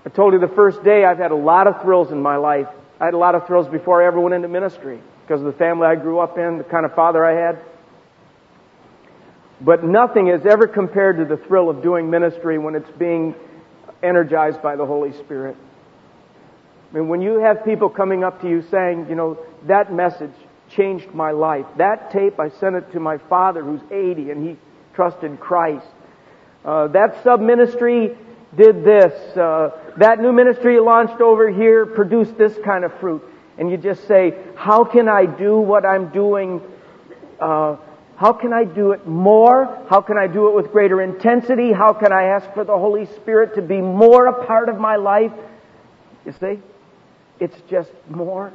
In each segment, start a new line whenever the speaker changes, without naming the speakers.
I told you the first day I've had a lot of thrills in my life. I had a lot of thrills before I ever went into ministry because of the family I grew up in, the kind of father I had. But nothing has ever compared to the thrill of doing ministry when it's being energized by the Holy Spirit. I mean, when you have people coming up to you saying, you know, that message changed my life. That tape, I sent it to my father who's 80 and he trusted Christ. That sub-ministry did this. That new ministry launched over here produced this kind of fruit. And you just say, how can I do what I'm doing? How can I do it more? How can I do it with greater intensity? How can I ask for the Holy Spirit to be more a part of my life? You see? It's just more.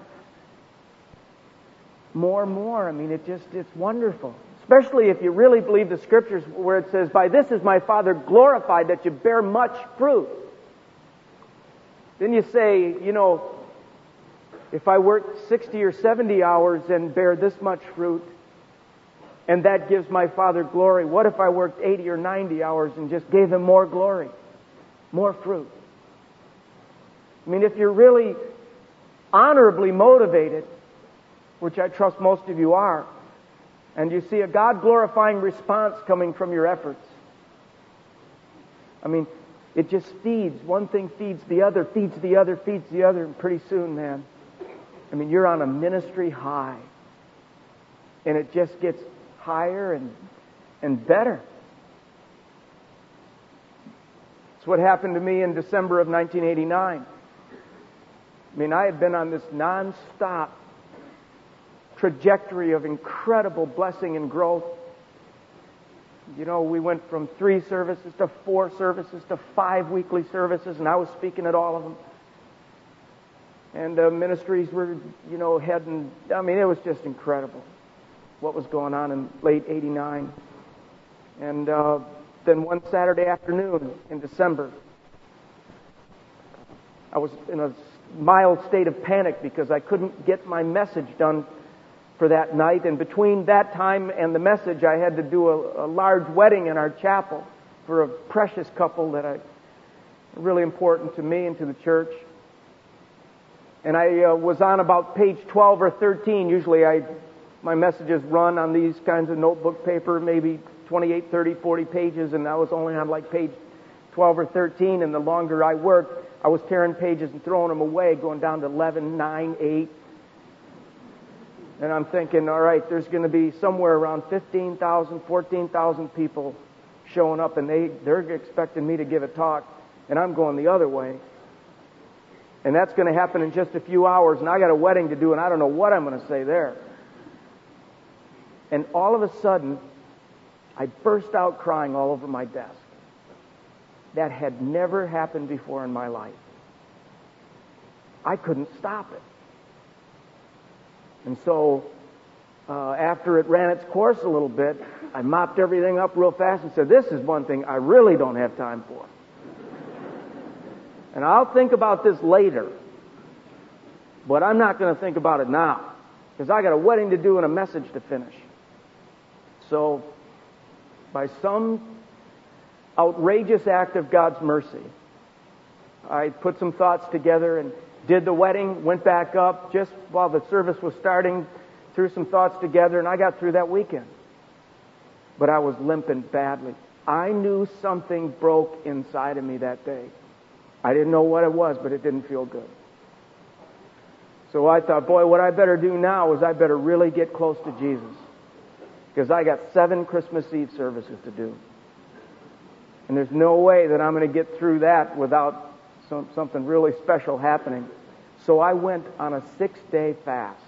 I mean, it's wonderful. Especially if you really believe the Scriptures where it says, by this is my Father glorified, that you bear much fruit. Then you say, you know, if I work 60 or 70 hours and bear this much fruit, and that gives my Father glory, what if I worked 80 or 90 hours and just gave Him more glory, more fruit? I mean, if you're really honorably motivated, which I trust most of you are, and you see a God-glorifying response coming from your efforts, I mean, it just feeds. One thing feeds the other, feeds the other, feeds the other, and pretty soon, man, I mean, you're on a ministry high. And it just gets higher and better. It's what happened to me in December of 1989. I mean, I had been on this non-stop trajectory of incredible blessing and growth. You know, we went from 3 services to 4 services to 5 weekly services, and I was speaking at all of them. And ministries were, you know, heading, I mean, it was just incredible what was going on in late 89. And then one Saturday afternoon in December, I was in a mild state of panic because I couldn't get my message done for that night. And between that time and the message, I had to do a large wedding in our chapel for a precious couple that really important to me and to the church. And I was on about page 12 or 13. Usually my messages run on these kinds of notebook paper, maybe 28, 30, 40 pages, and I was only on like page 12 or 13, and the longer I worked, I was tearing pages and throwing them away, going down to 11, 9, 8. And I'm thinking, all right, there's going to be somewhere around 15,000, 14,000 people showing up, and they're expecting me to give a talk, and I'm going the other way. And that's going to happen in just a few hours, and I got a wedding to do, and I don't know what I'm going to say there. And all of a sudden, I burst out crying all over my desk. That had never happened before in my life. I couldn't stop it. And so, after it ran its course a little bit, I mopped everything up real fast and said, this is one thing I really don't have time for. And I'll think about this later, but I'm not going to think about it now, because I got a wedding to do and a message to finish. So, by some outrageous act of God's mercy, I put some thoughts together and did the wedding, went back up just while the service was starting, threw some thoughts together, and I got through that weekend. But I was limping badly. I knew something broke inside of me that day. I didn't know what it was, but it didn't feel good. So I thought, boy, what I better do now is I better really get close to Jesus, because I got 7 Christmas Eve services to do. And there's no way that I'm going to get through that without something really special happening. So I went on a 6-day fast.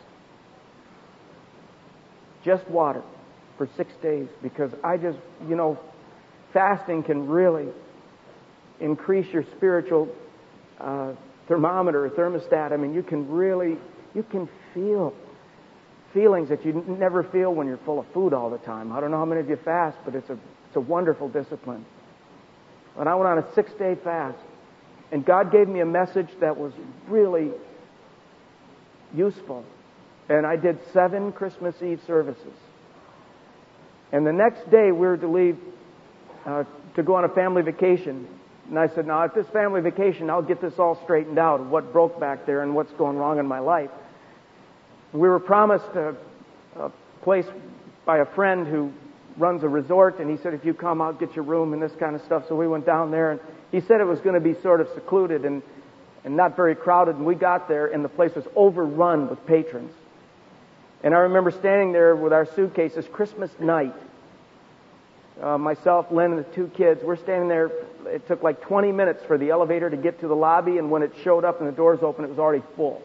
Just water for 6 days, because I just, you know, fasting can really increase your spiritual thermometer or thermostat. I mean, you can feel feelings that you never feel when you're full of food all the time. I don't know how many of you fast, but it's a wonderful discipline. And I went on a 6-day fast, and God gave me a message that was really useful. And I did 7 Christmas Eve services. And the next day we were to leave to go on a family vacation And I said, now at this family vacation, I'll get this all straightened out of what broke back there and what's going wrong in my life. We were promised a place by a friend who runs a resort, and he said, if you come, I'll get your room and this kind of stuff. So we went down there, and he said it was going to be sort of secluded and not very crowded. And we got there, and the place was overrun with patrons. And I remember standing there with our suitcases Christmas night. Myself, Lynn, and the two kids, we're standing there. It took like 20 minutes for the elevator to get to the lobby, and when it showed up and the doors opened, it was already full.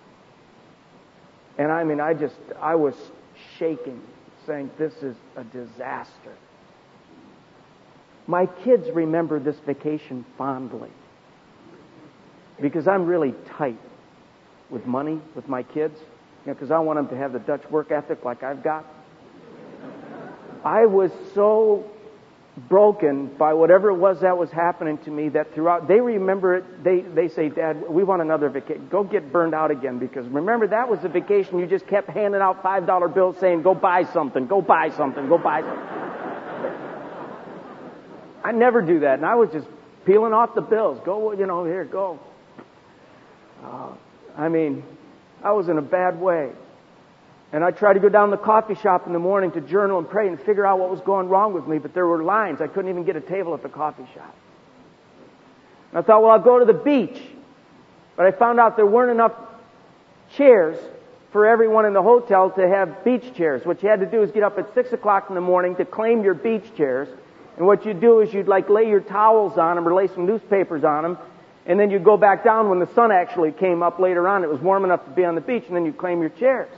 And I mean, I was shaking, saying, this is a disaster. My kids remember this vacation fondly because I'm really tight with money with my kids, because I want them to have the Dutch work ethic like I've got. I was so broken by whatever it was that was happening to me that throughout, they remember it, they say, Dad, we want another vacation. Go get burned out again, because remember, that was a vacation you just kept handing out $5 bills saying, go buy something, go buy something, go buy something. I never do that, and I was just peeling off the bills. Go, here, go. I was in a bad way. And I tried to go down to the coffee shop in the morning to journal and pray and figure out what was going wrong with me, but there were lines. I couldn't even get a table at the coffee shop. And I thought, well, I'll go to the beach. But I found out there weren't enough chairs for everyone in the hotel to have beach chairs. What you had to do is get up at 6 o'clock in the morning to claim your beach chairs. And what you'd do is you'd lay your towels on them or lay some newspapers on them. And then you'd go back down when the sun actually came up later on. It was warm enough to be on the beach, and then you'd claim your chairs.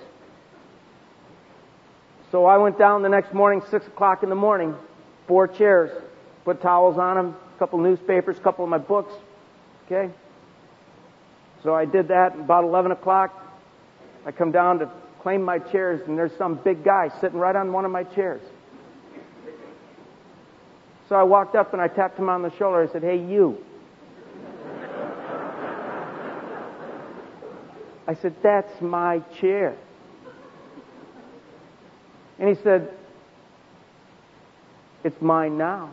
So I went down the next morning, 6 o'clock in the morning, 4 chairs, put towels on them, a couple newspapers, a couple of my books, okay? So I did that. About 11 o'clock, I come down to claim my chairs, and there's some big guy sitting right on one of my chairs. So I walked up and I tapped him on the shoulder. I said, hey, you. I said, that's my chair. And he said, it's mine now.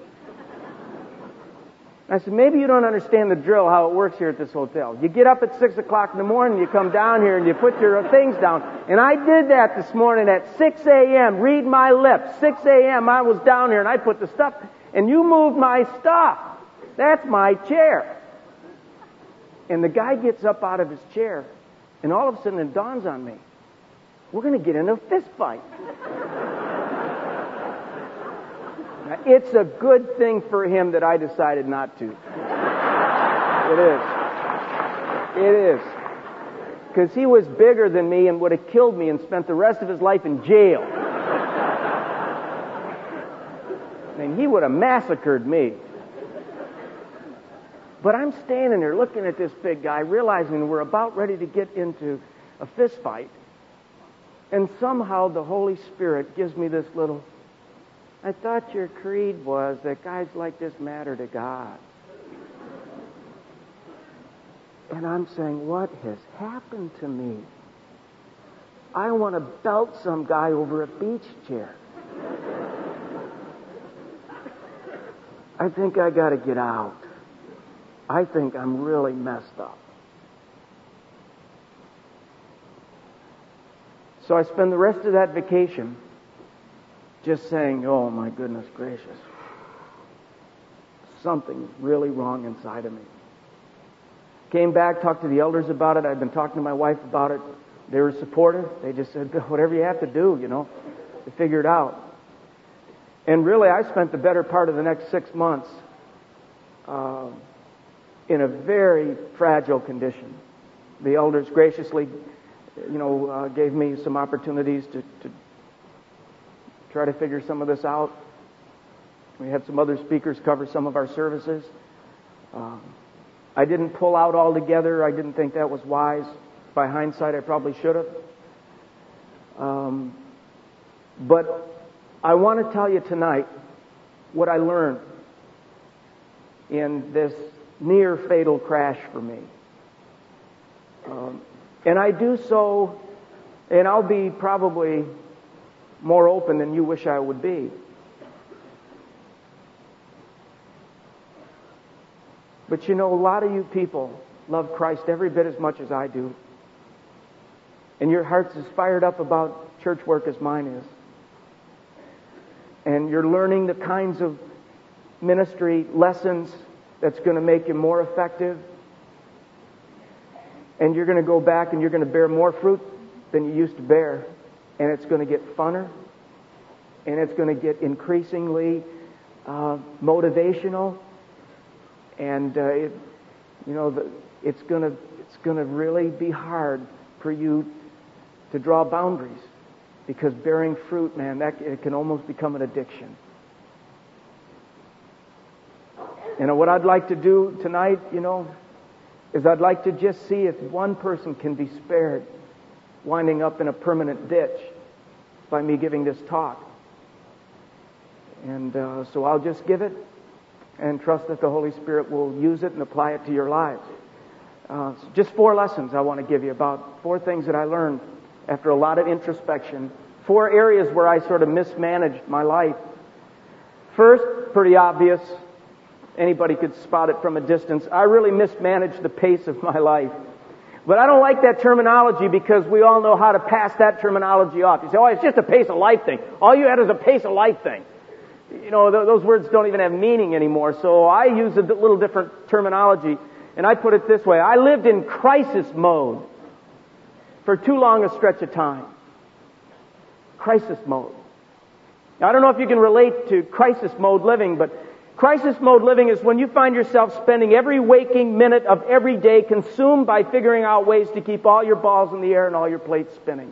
I said, maybe you don't understand the drill, how it works here at this hotel. You get up at 6 o'clock in the morning, you come down here and you put your things down. And I did that this morning at 6 a.m. Read my lips. 6 a.m. I was down here and I put the stuff, and you moved my stuff. That's my chair. And the guy gets up out of his chair, and all of a sudden it dawns on me, we're going to get in a fist fight. Now, it's a good thing for him that I decided not to. It is. Because he was bigger than me and would have killed me and spent the rest of his life in jail. He would have massacred me. But I'm standing there looking at this big guy, realizing we're about ready to get into a fist fight. And somehow the Holy Spirit gives me this little, I thought your creed was that guys like this matter to God. And I'm saying, what has happened to me? I want to belt some guy over a beach chair. I think I got to get out. I think I'm really messed up. So I spend the rest of that vacation just saying, oh my goodness gracious, something's really wrong inside of me. Came back, talked to the elders about it. I'd been talking to my wife about it. They were supportive. They just said, whatever you have to do, to figure it out. And really, I spent the better part of the next 6 months in a very fragile condition. The elders graciously, gave me some opportunities to try to figure some of this out. We had some other speakers cover some of our services. I didn't pull out altogether. I didn't think that was wise. By hindsight, I probably should have. But I want to tell you tonight what I learned in this near fatal crash for me. And I do so, and I'll be probably more open than you wish I would be. But you know, a lot of you people love Christ every bit as much as I do. And your heart's as fired up about church work as mine is. And you're learning the kinds of ministry lessons that's going to make you more effective. And you're going to go back and you're going to bear more fruit than you used to bear. And it's going to get funner. And it's going to get increasingly motivational. And it's going to really be hard for you to draw boundaries, because bearing fruit, man, it can almost become an addiction. And what I'd like to do tonight, is I'd like to just see if one person can be spared winding up in a permanent ditch by me giving this talk. And so I'll just give it and trust that the Holy Spirit will use it and apply it to your lives. Just 4 lessons I want to give you about 4 things that I learned after a lot of introspection. 4 areas where I sort of mismanaged my life. First, pretty obvious. Anybody could spot it from a distance. I really mismanaged the pace of my life. But I don't like that terminology, because we all know how to pass that terminology off. You say, oh, it's just a pace of life thing. All you had is a pace of life thing. Those words don't even have meaning anymore. So I use a little different terminology. And I put it this way. I lived in crisis mode for too long a stretch of time. Crisis mode. Now, I don't know if you can relate to crisis mode living, but crisis mode living is when you find yourself spending every waking minute of every day consumed by figuring out ways to keep all your balls in the air and all your plates spinning.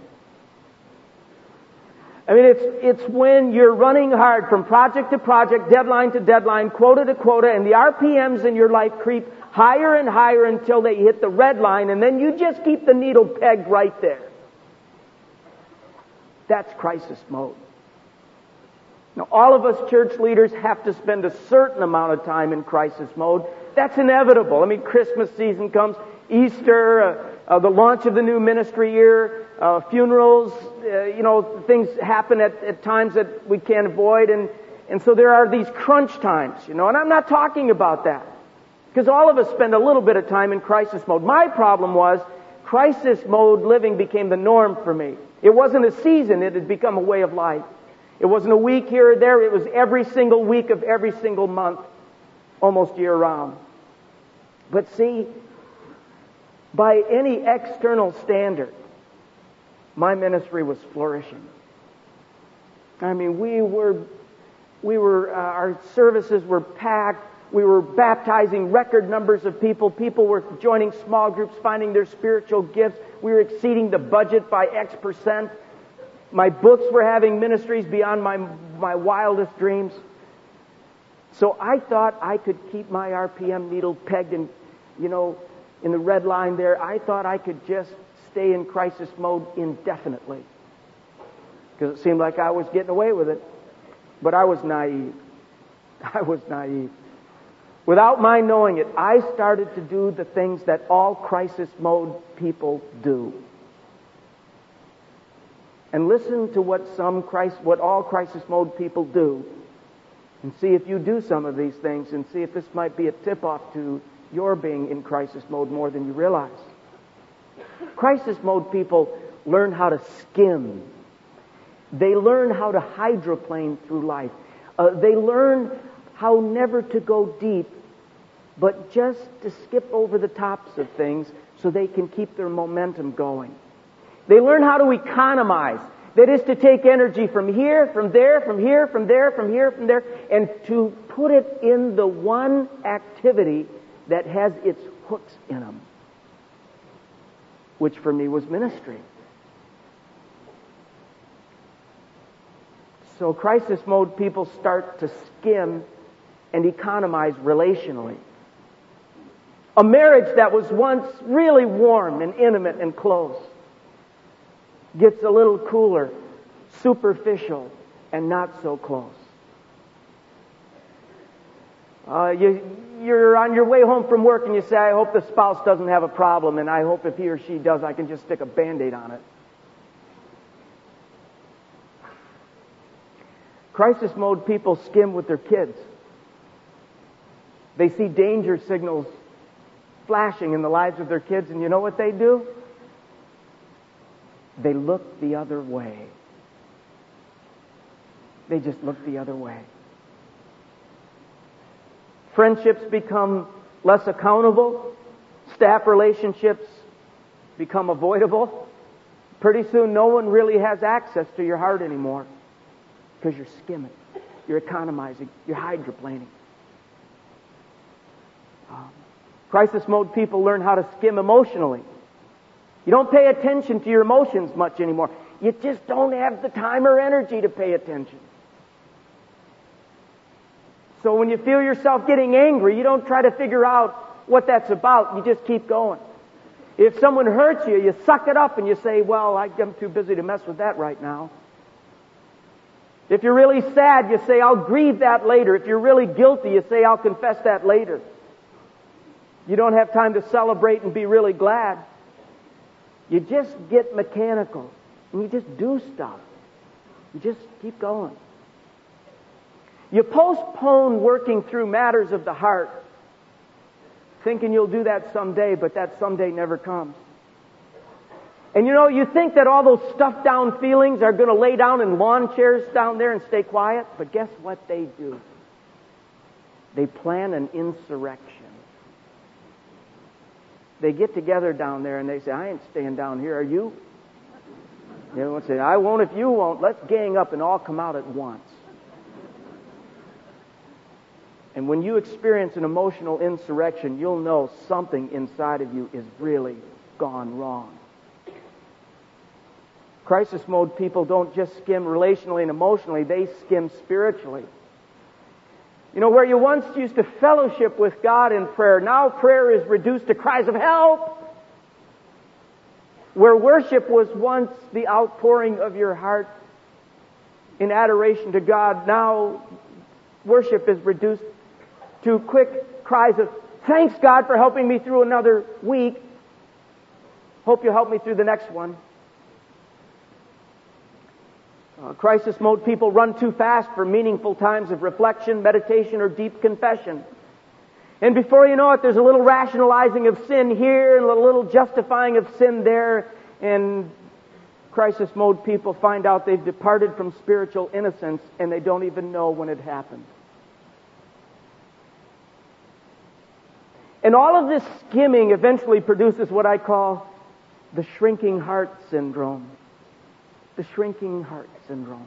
I mean, it's when you're running hard from project to project, deadline to deadline, quota to quota, and the RPMs in your life creep higher and higher until they hit the red line, and then you just keep the needle pegged right there. That's crisis mode. Now, all of us church leaders have to spend a certain amount of time in crisis mode. That's inevitable. I mean, Christmas season comes, Easter, the launch of the new ministry year, funerals, things happen at times that we can't avoid, and so there are these crunch times, and I'm not talking about that, because all of us spend a little bit of time in crisis mode. My problem was crisis mode living became the norm for me. It wasn't a season, it had become a way of life. It wasn't a week here or there, it was every single week of every single month, almost year round. But see, by any external standard, my ministry was flourishing. I mean, our services were packed. We were baptizing record numbers of people. People were joining small groups, finding their spiritual gifts. We were exceeding the budget by X%. My books were having ministries beyond my wildest dreams. So I thought I could keep my RPM needle pegged in the red line there. I thought I could just stay in crisis mode indefinitely, because it seemed like I was getting away with it. But I was naive. Without my knowing it, I started to do the things that all crisis mode people do. And listen to what all crisis mode people do, and see if you do some of these things, and see if this might be a tip-off to your being in crisis mode more than you realize. Crisis mode people learn how to skim. They learn how to hydroplane through life. They learn how never to go deep, but just to skip over the tops of things so they can keep their momentum going. They learn how to economize. That is, to take energy from here, from there, from here, from there, from here, from there, and to put it in the one activity that has its hooks in them, which for me was ministry. So crisis mode people start to skim and economize relationally. A marriage that was once really warm and intimate and close gets a little cooler, superficial, and not so close. You're on your way home from work and you say, I hope the spouse doesn't have a problem, and I hope if he or she does, I can just stick a Band-Aid on it. Crisis mode people skim with their kids. They see danger signals flashing in the lives of their kids, and you know what they do? They look the other way. They just look the other way. Friendships become less accountable. Staff relationships become avoidable. Pretty soon no one really has access to your heart anymore because you're skimming, you're economizing, you're hydroplaning. Crisis mode people learn how to skim emotionally. You don't pay attention to your emotions much anymore. You just don't have the time or energy to pay attention. So when you feel yourself getting angry, you don't try to figure out what that's about. You just keep going. If someone hurts you, you suck it up and you say, well, I'm too busy to mess with that right now. If you're really sad, you say, I'll grieve that later. If you're really guilty, you say, I'll confess that later. You don't have time to celebrate and be really glad. You just get mechanical and you just do stuff. You just keep going. You postpone working through matters of the heart, thinking you'll do that someday, but that someday never comes. And you know, you think that all those stuffed down feelings are going to lay down in lawn chairs down there and stay quiet, but guess what they do? They plan an insurrection. They get together down there and they say, I ain't staying down here, are you? They won't say, I won't if you won't. Let's gang up and all come out at once. And when you experience an emotional insurrection, you'll know something inside of you is really gone wrong. Crisis mode people don't just skim relationally and emotionally, they skim spiritually. You know, where you once used to fellowship with God in prayer, now prayer is reduced to cries of help. Where worship was once the outpouring of your heart in adoration to God, now worship is reduced to quick cries of, thanks God for helping me through another week. Hope you'll help me through the next one. Crisis mode people run too fast for meaningful times of reflection, meditation, or deep confession. And before you know it, there's a little rationalizing of sin here and a little justifying of sin there. And crisis mode people find out they've departed from spiritual innocence and they don't even know when it happened. And all of this skimming eventually produces what I call the shrinking heart syndrome. The shrinking heart syndrome.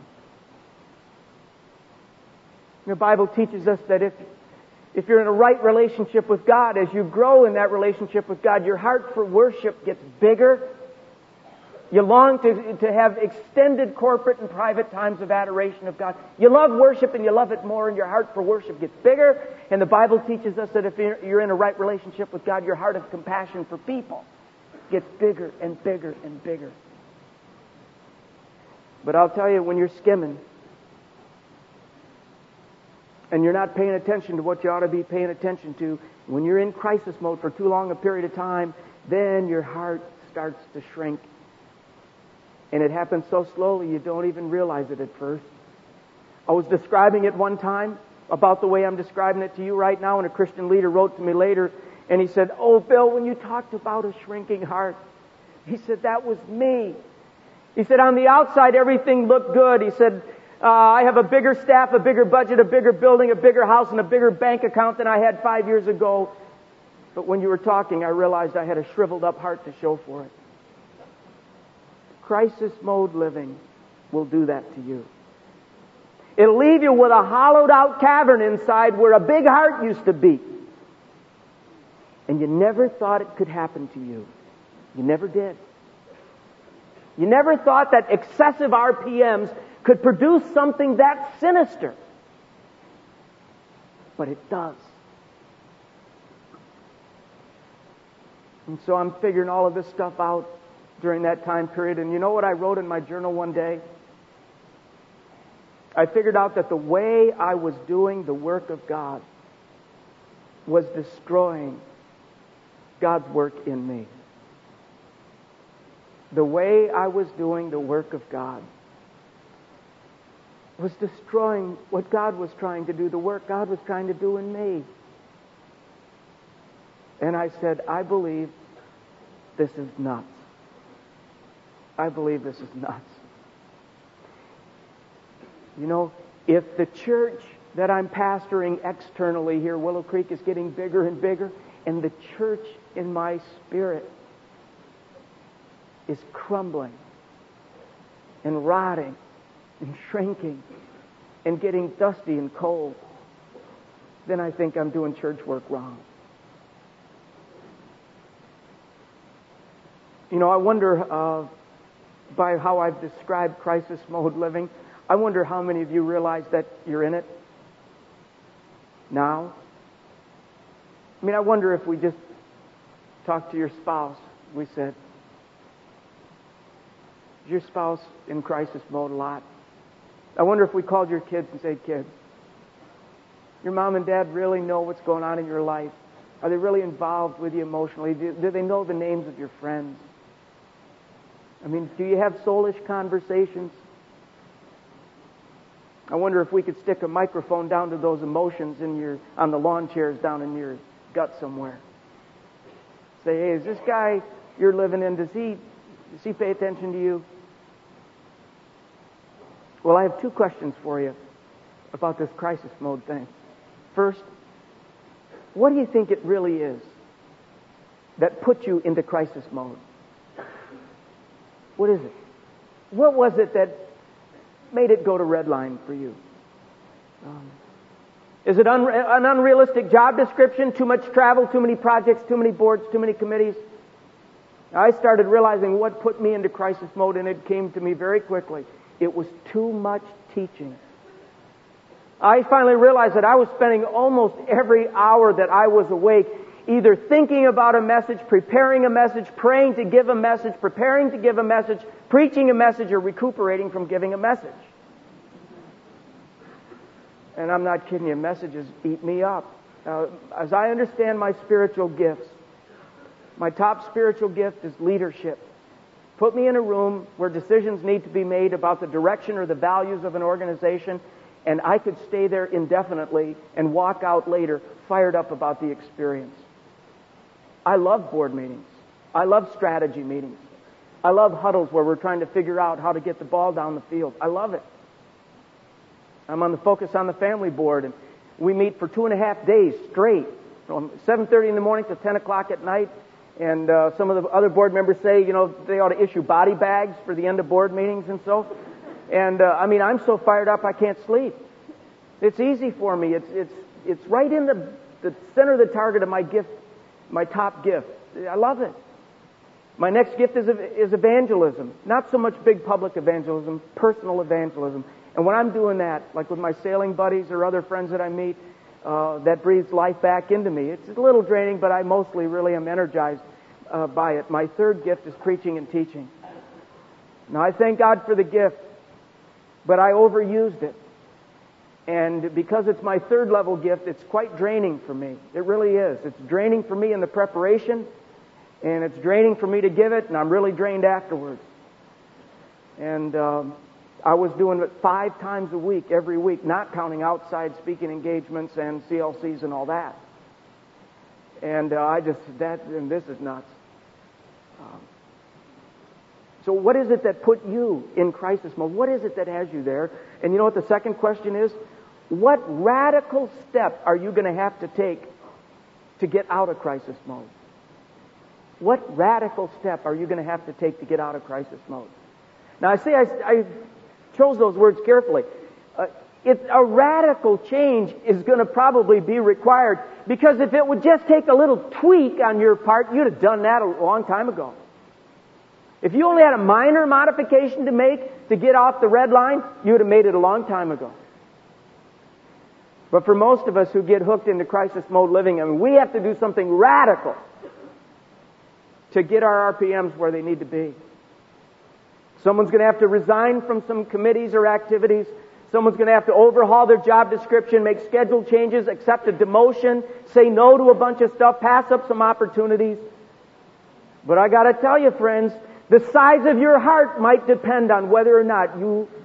The Bible teaches us that if you're in a right relationship with God, as you grow in that relationship with God, your heart for worship gets bigger. You long to have extended corporate and private times of adoration of God. You love worship and you love it more, and your heart for worship gets bigger. And the Bible teaches us that if you're in a right relationship with God, your heart of compassion for people gets bigger and bigger and bigger. But I'll tell you, when you're skimming and you're not paying attention to what you ought to be paying attention to, when you're in crisis mode for too long a period of time, then your heart starts to shrink. And it happens so slowly you don't even realize it at first. I was describing it one time about the way I'm describing it to you right now, and a Christian leader wrote to me later, and he said, oh, Bill, when you talked about a shrinking heart, he said, that was me. He said, on the outside, everything looked good. He said, I have a bigger staff, a bigger budget, a bigger building, a bigger house, and a bigger bank account than I had 5 years ago. But when you were talking, I realized I had a shriveled up heart to show for it. Crisis mode living will do that to you. It'll leave you with a hollowed out cavern inside where a big heart used to beat. And you never thought it could happen to you. You never did. You never thought that excessive RPMs could produce something that sinister. But it does. And so I'm figuring all of this stuff out during that time period. And you know what I wrote in my journal one day? I figured out that the way I was doing the work of God was destroying God's work in me. The way I was doing the work of God was destroying what God was trying to do, the work God was trying to do in me. And I said, I believe this is nuts. I believe this is nuts. You know, if the church that I'm pastoring externally here, Willow Creek, is getting bigger and bigger, and the church in my spirit is crumbling and rotting and shrinking and getting dusty and cold, then I think I'm doing church work wrong. You know, I wonder, by how I've described crisis mode living, I wonder how many of you realize that you're in it now. I mean, I wonder if we just talked to your spouse. We said, is your spouse in crisis mode a lot? I wonder if we called your kids and said, kids, your mom and dad really know what's going on in your life? Are they really involved with you emotionally? Do they know the names of your friends? I mean, do you have soulish conversations? I wonder if we could stick a microphone down to those emotions on the lawn chairs down in your gut somewhere. Say, hey, is this guy you're living in, does he pay attention to you? Well, I have two questions for you about this crisis mode thing. First, what do you think it really is that put you into crisis mode? What is it? What was it that made it go to red line for you? Is it an unrealistic job description, too much travel, too many projects, too many boards, too many committees? I started realizing what put me into crisis mode, and it came to me very quickly. It was too much teaching. I finally realized that I was spending almost every hour that I was awake either thinking about a message, preparing a message, praying to give a message, preparing to give a message, preaching a message, or recuperating from giving a message. And I'm not kidding you, messages eat me up. As I understand my spiritual gifts, my top spiritual gift is leadership. Put me in a room where decisions need to be made about the direction or the values of an organization, and I could stay there indefinitely and walk out later fired up about the experience. I love board meetings. I love strategy meetings. I love huddles where we're trying to figure out how to get the ball down the field. I love it. I'm on the Focus on the Family board, and we meet for 2.5 days straight, from 7:30 in the morning to 10 o'clock at night. And some of the other board members say, you know, they ought to issue body bags for the end of board meetings and so. And I mean, I'm so fired up I can't sleep. It's easy for me. It's right in the center of the target of my gift, my top gift. I love it. My next gift is evangelism. Not so much big public evangelism, personal evangelism. And when I'm doing that, like with my sailing buddies or other friends that I meet, that breathes life back into me. It's a little draining, but I mostly really am energized by it. My third gift is preaching and teaching. Now, I thank God for the gift, but I overused it. And because it's my third level gift, it's quite draining for me. It really is. It's draining for me in the preparation, and it's draining for me to give it, and I'm really drained afterwards. And I was doing it 5 times a week, every week, not counting outside speaking engagements and CLCs and all that. And and this is nuts. So what is it that put you in crisis mode? What is it that has you there? And you know what the second question is? What radical step are you going to have to take to get out of crisis mode? What radical step are you going to have to take to get out of crisis mode? Now, I chose those words carefully. A radical change is going to probably be required, because if it would just take a little tweak on your part, you'd have done that a long time ago. If you only had a minor modification to make to get off the red line, you would have made it a long time ago. But for most of us who get hooked into crisis mode living, I mean, we have to do something radical to get our RPMs where they need to be. Someone's going to have to resign from some committees or activities. Someone's going to have to overhaul their job description, make schedule changes, accept a demotion, say no to a bunch of stuff, pass up some opportunities. But I got to tell you, friends, the size of your heart might depend on whether or not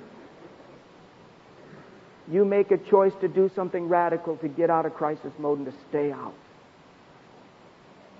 you make a choice to do something radical to get out of crisis mode and to stay out.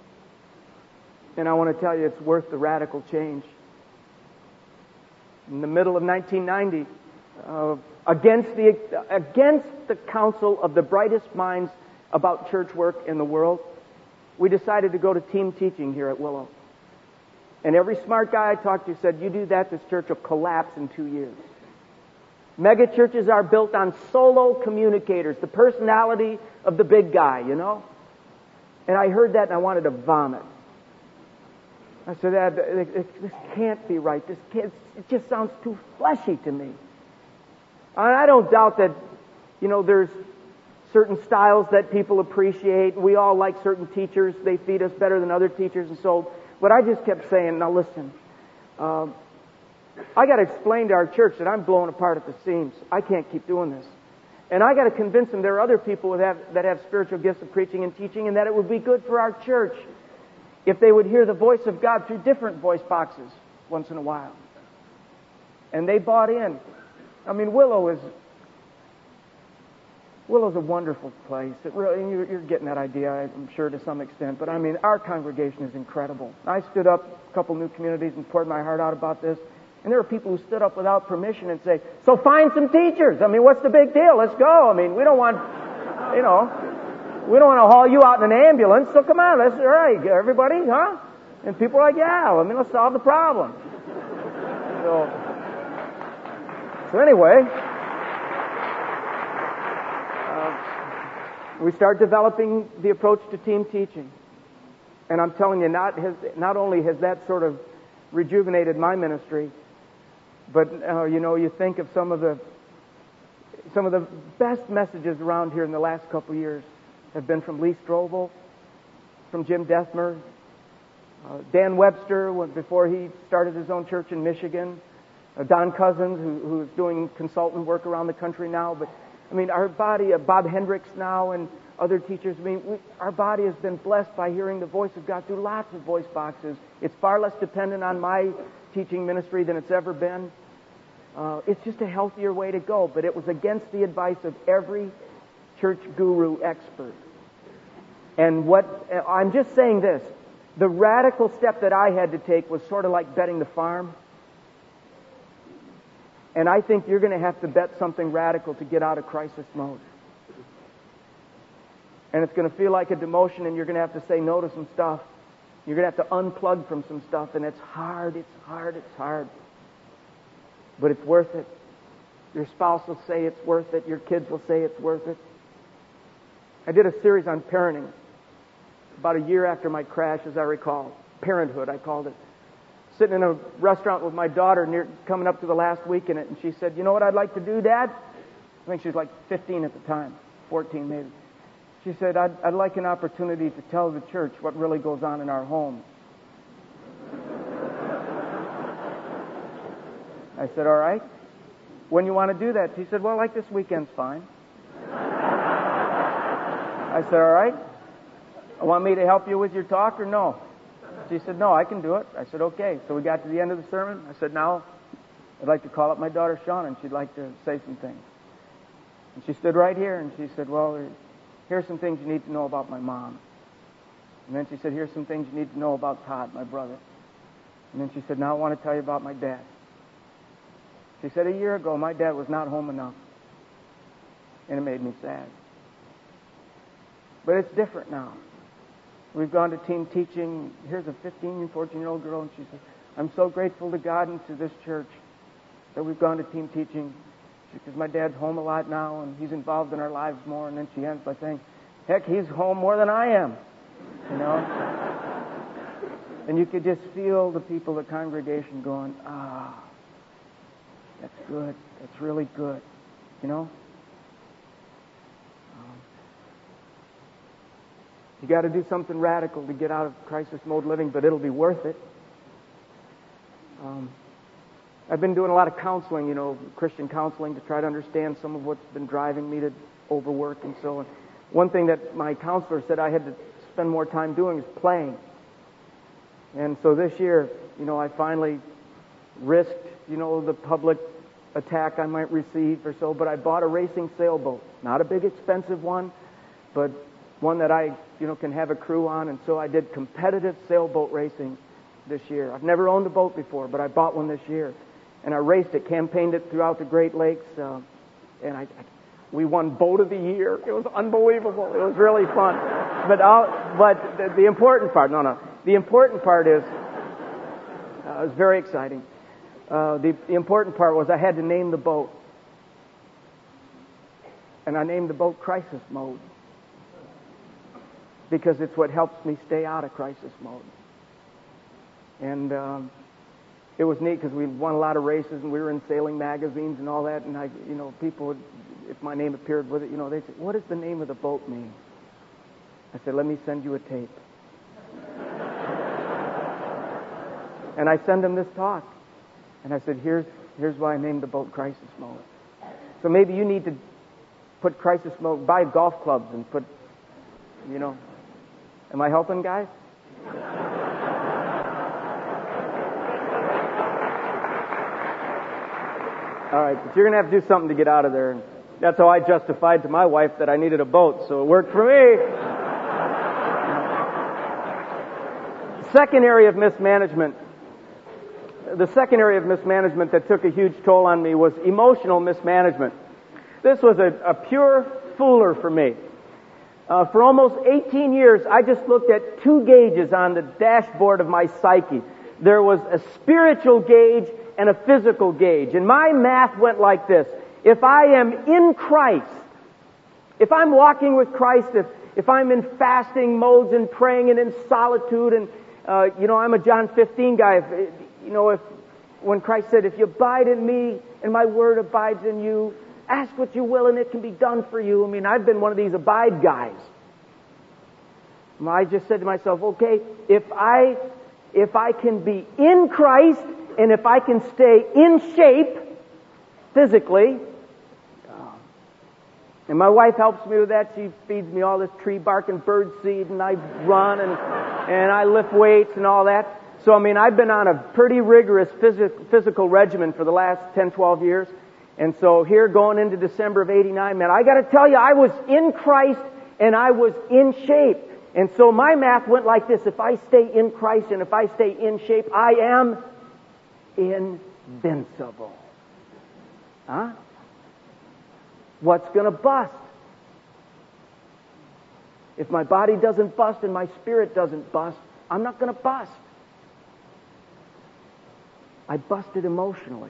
And I want to tell you, it's worth the radical change. In the middle of 1990, against the counsel of the brightest minds about church work in the world, we decided to go to team teaching here at Willow. And every smart guy I talked to said, you do that, this church will collapse in 2 years. Mega churches are built on solo communicators, the personality of the big guy, you know? And I heard that and I wanted to vomit. I said, this can't be right. It just sounds too fleshy to me. And I don't doubt that, there's certain styles that people appreciate. We all like certain teachers. They feed us better than other teachers. And so, but I just kept saying, now listen, I got to explain to our church that I'm blowing apart at the seams. I can't keep doing this. And I got to convince them there are other people that have spiritual gifts of preaching and teaching, and that it would be good for our church if they would hear the voice of God through different voice boxes once in a while. And they bought in. I mean, Willow's a wonderful place. It really, you're getting that idea, I'm sure, to some extent. But I mean, our congregation is incredible. I stood up a couple new communities and poured my heart out about this. And there are people who stood up without permission and say, so find some teachers. I mean, what's the big deal? Let's go. I mean, we don't want to haul you out in an ambulance. So come on, all right, everybody, huh? And people are like, yeah, let's solve the problem. So anyway, we start developing the approach to team teaching. And I'm telling you, not only has that sort of rejuvenated my ministry, but you think of some of the best messages around here in the last couple of years have been from Lee Strobel, from Jim Dethmer, Dan Webster before he started his own church in Michigan, Don Cousins who's doing consultant work around the country now. But I mean, our body, Bob Hendricks now, and other teachers. I mean, our body has been blessed by hearing the voice of God through lots of voice boxes. It's far less dependent on my teaching ministry than it's ever been. It's just a healthier way to go, but it was against the advice of every church guru expert. And I'm just saying this, the radical step that I had to take was sort of like betting the farm. And I think you're going to have to bet something radical to get out of crisis mode. And it's going to feel like a demotion, and you're going to have to say no to some stuff. You're going to have to unplug from some stuff, and it's hard. But it's worth it. Your spouse will say it's worth it. Your kids will say it's worth it. I did a series on parenting about a year after my crash, as I recall. Parenthood, I called it. Sitting in a restaurant with my daughter coming up to the last week in it, and she said, you know what I'd like to do, Dad? I think she was like 15 at the time, 14 maybe. She said, I'd like an opportunity to tell the church what really goes on in our home. I said, all right. When you want to do that? She said, well, like this weekend's fine. I said, all right. Want me to help you with your talk or no? She said, no, I can do it. I said, okay. So we got to the end of the sermon. I said, now I'd like to call up my daughter, Shauna, and she'd like to say some things. And she stood right here, and she said, well, here's some things you need to know about my mom. And then she said, here's some things you need to know about Todd, my brother. And then she said, now I want to tell you about my dad. She said, a year ago, my dad was not home enough. And it made me sad. But it's different now. We've gone to team teaching. Here's a 15 and 14-year-old girl, and she says, I'm so grateful to God and to this church that we've gone to team teaching. Because my dad's home a lot now, and he's involved in our lives more. And then she ends by saying, heck, he's home more than I am. You know? And you could just feel the people, the congregation going, that's good. That's really good. You know? You got to do something radical to get out of crisis mode living, but it'll be worth it. I've been doing a lot of counseling, Christian counseling, to try to understand some of what's been driving me to overwork and so on. One thing that my counselor said I had to spend more time doing is playing. And so this year, I finally risked, the public attack I might receive or so, but I bought a racing sailboat. Not a big expensive one, but one that I, can have a crew on. And so I did competitive sailboat racing this year. I've never owned a boat before, but I bought one this year. And I raced it, campaigned it throughout the Great Lakes, and we won Boat of the Year. It was unbelievable. It was really fun. But the important part, the important part is, it was very exciting. The important part was I had to name the boat. And I named the boat Crisis Mode, because it's what helps me stay out of crisis mode. And it was neat because we won a lot of races and we were in sailing magazines and all that. And people would, if my name appeared with it, they'd say, "What does the name of the boat mean?" I said, "Let me send you a tape." And I send them this talk. And I said, here's why I named the boat Crisis Mode. So maybe you need to put crisis mode, buy golf clubs and put, am I helping, guys? All right, but you're going to have to do something to get out of there. And that's how I justified to my wife that I needed a boat, so it worked for me. Second area of mismanagement. The second area of mismanagement that took a huge toll on me was emotional mismanagement. This was a pure fooler for me. For almost 18 years, I just looked at two gauges on the dashboard of my psyche. There was a spiritual gauge and a physical gauge. And my math went like this. If I am in Christ, if I'm walking with Christ, if I'm in fasting modes and praying and in solitude and, I'm a John 15 guy. When Christ said, "If you abide in me and my word abides in you, ask what you will and it can be done for you." I've been one of these abide guys. I just said to myself, okay, if I can be in Christ and if I can stay in shape physically, and my wife helps me with that. She feeds me all this tree bark and bird seed, and I run and I lift weights and all that. So, I've been on a pretty rigorous physical regimen for the last 10, 12 years. And so here going into December of 89, man, I got to tell you, I was in Christ and I was in shape. And so my math went like this. If I stay in Christ and if I stay in shape, I am invincible. Huh? What's going to bust? If my body doesn't bust and my spirit doesn't bust, I'm not going to bust. I busted emotionally.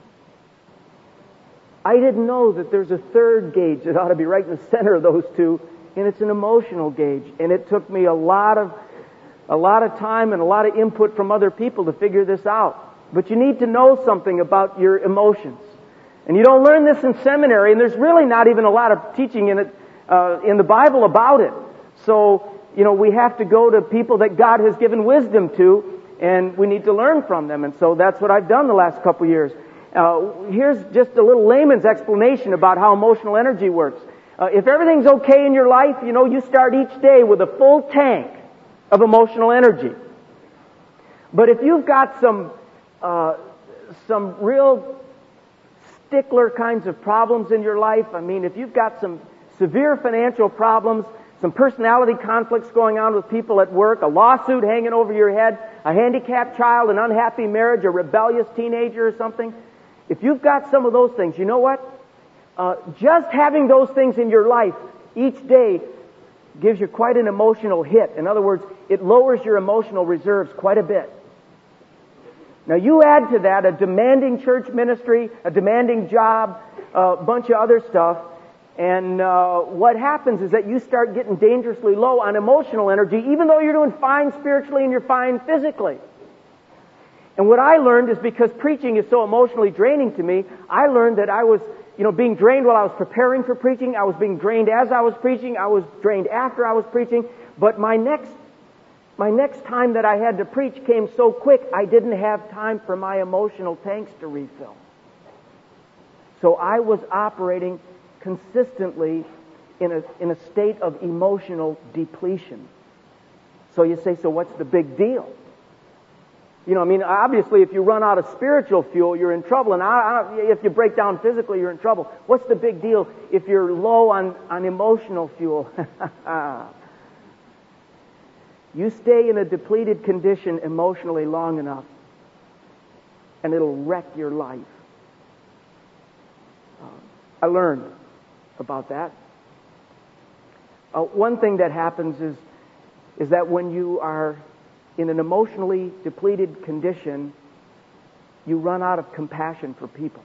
I didn't know that there's a third gauge that ought to be right in the center of those two, and it's an emotional gauge. And it took me a lot of time and a lot of input from other people to figure this out. But you need to know something about your emotions. And you don't learn this in seminary, and there's really not even a lot of teaching in it in the Bible about it. So, we have to go to people that God has given wisdom to, and we need to learn from them. And so that's what I've done the last couple years. Here's just a little layman's explanation about how emotional energy works. If everything's okay in your life, you start each day with a full tank of emotional energy. But if you've got some real stickler kinds of problems in your life, if you've got some severe financial problems, some personality conflicts going on with people at work, a lawsuit hanging over your head, a handicapped child, an unhappy marriage, a rebellious teenager or something, if you've got some of those things, you know what? Just having those things in your life each day gives you quite an emotional hit. In other words, it lowers your emotional reserves quite a bit. Now you add to that a demanding church ministry, a demanding job, a bunch of other stuff, and what happens is that you start getting dangerously low on emotional energy, even though you're doing fine spiritually and you're fine physically. And what I learned is because preaching is so emotionally draining to me, I learned that I was, being drained while I was preparing for preaching. I was being drained as I was preaching. I was drained after I was preaching. But my next time that I had to preach came so quick, I didn't have time for my emotional tanks to refill. So I was operating consistently in a state of emotional depletion. So you say, so what's the big deal? Obviously if you run out of spiritual fuel, you're in trouble. And if you break down physically, you're in trouble. What's the big deal if you're low on emotional fuel? You stay in a depleted condition emotionally long enough, and it'll wreck your life. I learned about that. One thing that happens is that when you are in an emotionally depleted condition, you run out of compassion for people.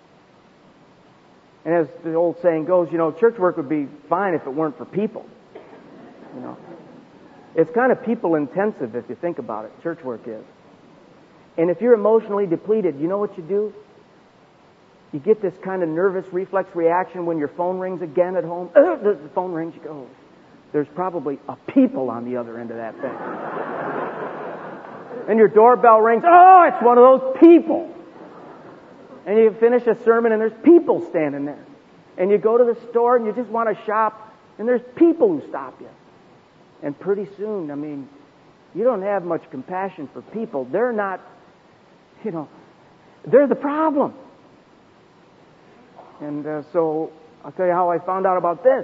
And as the old saying goes, church work would be fine if it weren't for people. It's kind of people intensive if you think about it, church work is. And if you're emotionally depleted, you know what you do? You get this kind of nervous reflex reaction when your phone rings again at home. The phone rings, you go, there's probably a people on the other end of that thing. And your doorbell rings, it's one of those people. And you finish a sermon and there's people standing there. And you go to the store and you just want to shop and there's people who stop you. And pretty soon, you don't have much compassion for people. They're not, they're the problem. And so I'll tell you how I found out about this.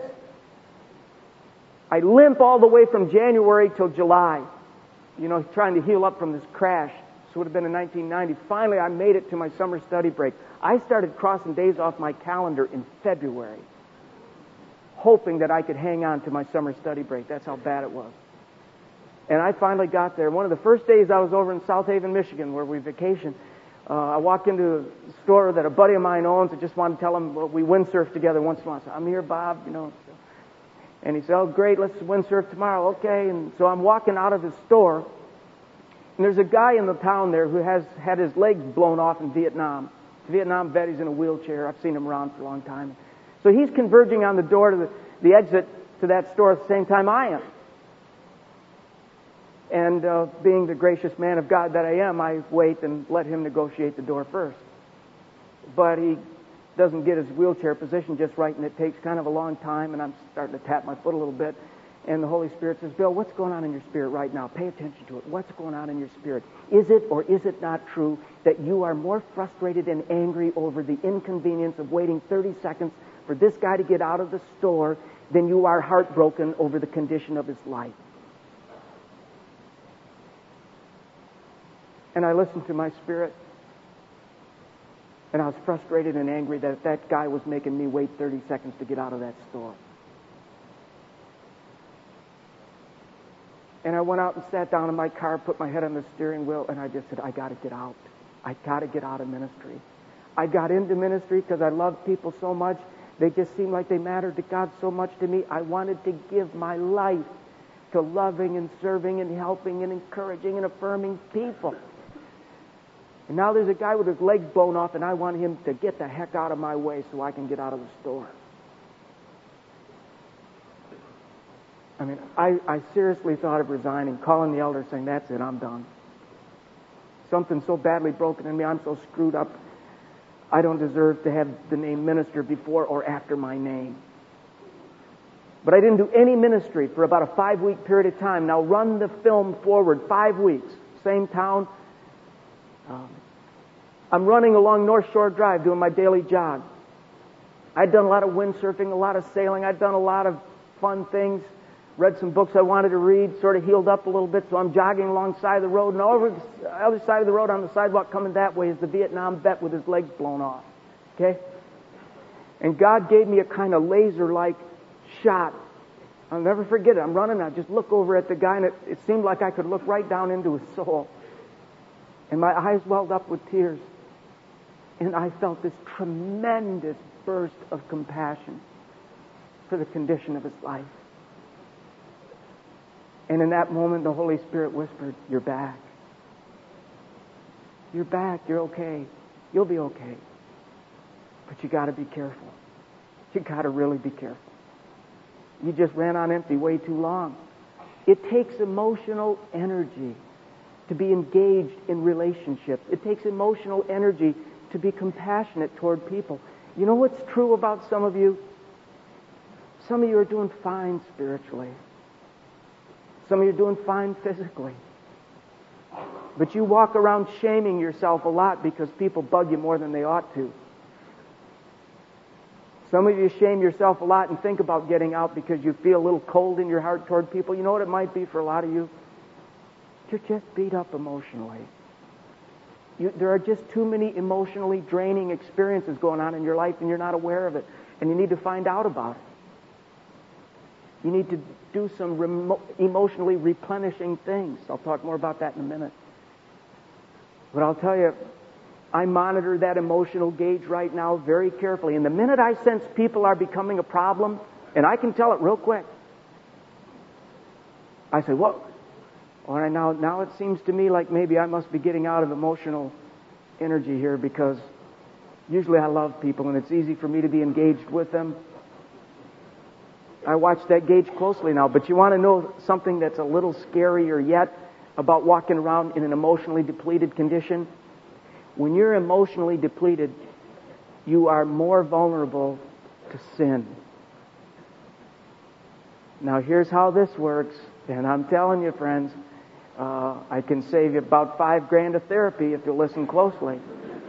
I limp all the way from January till July, trying to heal up from this crash. This would have been in 1990. Finally, I made it to my summer study break. I started crossing days off my calendar in February, hoping that I could hang on to my summer study break. That's how bad it was. And I finally got there. One of the first days I was over in South Haven, Michigan, where we vacation, I walked into a store that a buddy of mine owns. I just wanted to tell him, we windsurf together once in a while. I said, I'm here, Bob, And he said, oh, great, let's windsurf tomorrow. Okay. And so I'm walking out of the store, and there's a guy in the town there who has had his legs blown off in Vietnam. He's a Vietnam vet. He's in a wheelchair. I've seen him around for a long time. So he's converging on the door to the exit to that store at the same time I am. And being the gracious man of God that I am, I wait and let him negotiate the door first. But he doesn't get his wheelchair position just right, and it takes kind of a long time, and I'm starting to tap my foot a little bit. And the Holy Spirit says, Bill, what's going on in your spirit right now? Pay attention to it. What's going on in your spirit? Is it or is it not true that you are more frustrated and angry over the inconvenience of waiting 30 seconds for this guy to get out of the store than you are heartbroken over the condition of his life? And I listened to my spirit, and I was frustrated and angry that guy was making me wait 30 seconds to get out of that store. And I went out and sat down in my car, put my head on the steering wheel, and I just said, I got to get out. I got to get out of ministry. I got into ministry because I loved people so much. They just seemed like they mattered to God so much to me. I wanted to give my life to loving and serving and helping and encouraging and affirming people. And now there's a guy with his legs blown off, and I want him to get the heck out of my way so I can get out of the store. I seriously thought of resigning, calling the elder, saying, that's it, I'm done. Something so badly broken in me, I'm so screwed up, I don't deserve to have the name minister before or after my name. But I didn't do any ministry for about a 5-week period of time. Now run the film forward 5 weeks, same town. I'm running along North Shore Drive doing my daily jog. I'd done a lot of windsurfing, a lot of sailing. I'd done a lot of fun things. Read some books I wanted to read, sort of healed up a little bit, so I'm jogging alongside the road, and over the other side of the road on the sidewalk coming that way is the Vietnam vet with his legs blown off. Okay? And God gave me a kind of laser-like shot. I'll never forget it. I'm running, I just look over at the guy, and it seemed like I could look right down into his soul. And my eyes welled up with tears. And I felt this tremendous burst of compassion for the condition of his life. And in that moment, the Holy Spirit whispered, you're back. You're back. You're okay. You'll be okay. But you got to be careful. You got to really be careful. You just ran on empty way too long. It takes emotional energy to be engaged in relationships. It takes emotional energy to be compassionate toward people. You know what's true about some of you? Some of you are doing fine spiritually. Some of you are doing fine physically. But you walk around shaming yourself a lot because people bug you more than they ought to. Some of you shame yourself a lot and think about getting out because you feel a little cold in your heart toward people. You know what it might be for a lot of you? You're just beat up emotionally. There are just too many emotionally draining experiences going on in your life and you're not aware of it. And you need to find out about it. You need to do some emotionally replenishing things. I'll talk more about that in a minute. But I'll tell you, I monitor that emotional gauge right now very carefully. And the minute I sense people are becoming a problem, and I can tell it real quick, I say, whoa. All right, now it seems to me like maybe I must be getting out of emotional energy here, because usually I love people and it's easy for me to be engaged with them. I watch that gauge closely now, but you want to know something that's a little scarier yet about walking around in an emotionally depleted condition? When you're emotionally depleted, you are more vulnerable to sin. Now here's how this works, and I'm telling you, friends, I can save you about $5,000 of therapy if you'll listen closely.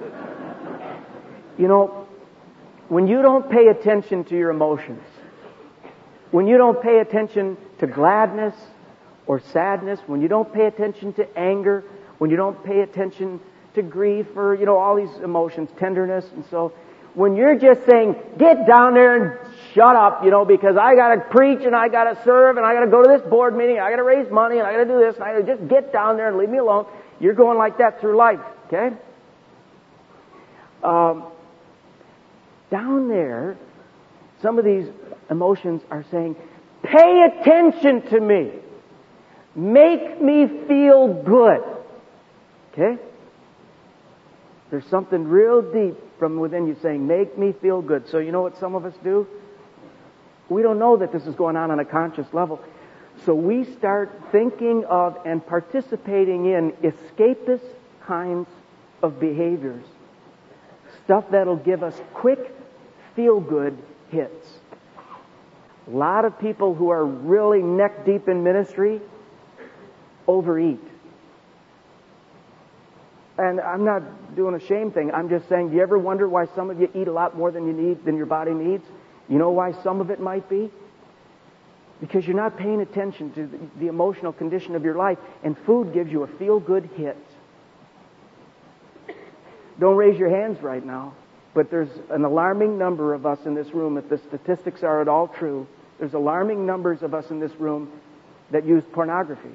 You know, when you don't pay attention to your emotions, when you don't pay attention to gladness or sadness, when you don't pay attention to anger, when you don't pay attention to grief or, all these emotions, tenderness and so, when you're just saying, get down there and shut up, because I gotta preach and I gotta serve and I gotta go to this board meeting, I gotta raise money and I gotta do this and I gotta just get down there and leave me alone. You're going like that through life, okay? Down there, some of these emotions are saying, pay attention to me. Make me feel good. Okay? There's something real deep from within you saying, make me feel good. So you know what some of us do? We don't know that this is going on a conscious level. So we start thinking of and participating in escapist kinds of behaviors. Stuff that'll give us quick, feel-good hits. A lot of people who are really neck deep in ministry overeat. And I'm not doing a shame thing. I'm just saying, do you ever wonder why some of you eat a lot more than your body needs? You know why some of it might be? Because you're not paying attention to the emotional condition of your life, and food gives you a feel-good hit. Don't raise your hands right now, but there's an alarming number of us in this room, if the statistics are at all true, there's alarming numbers of us in this room that use pornography.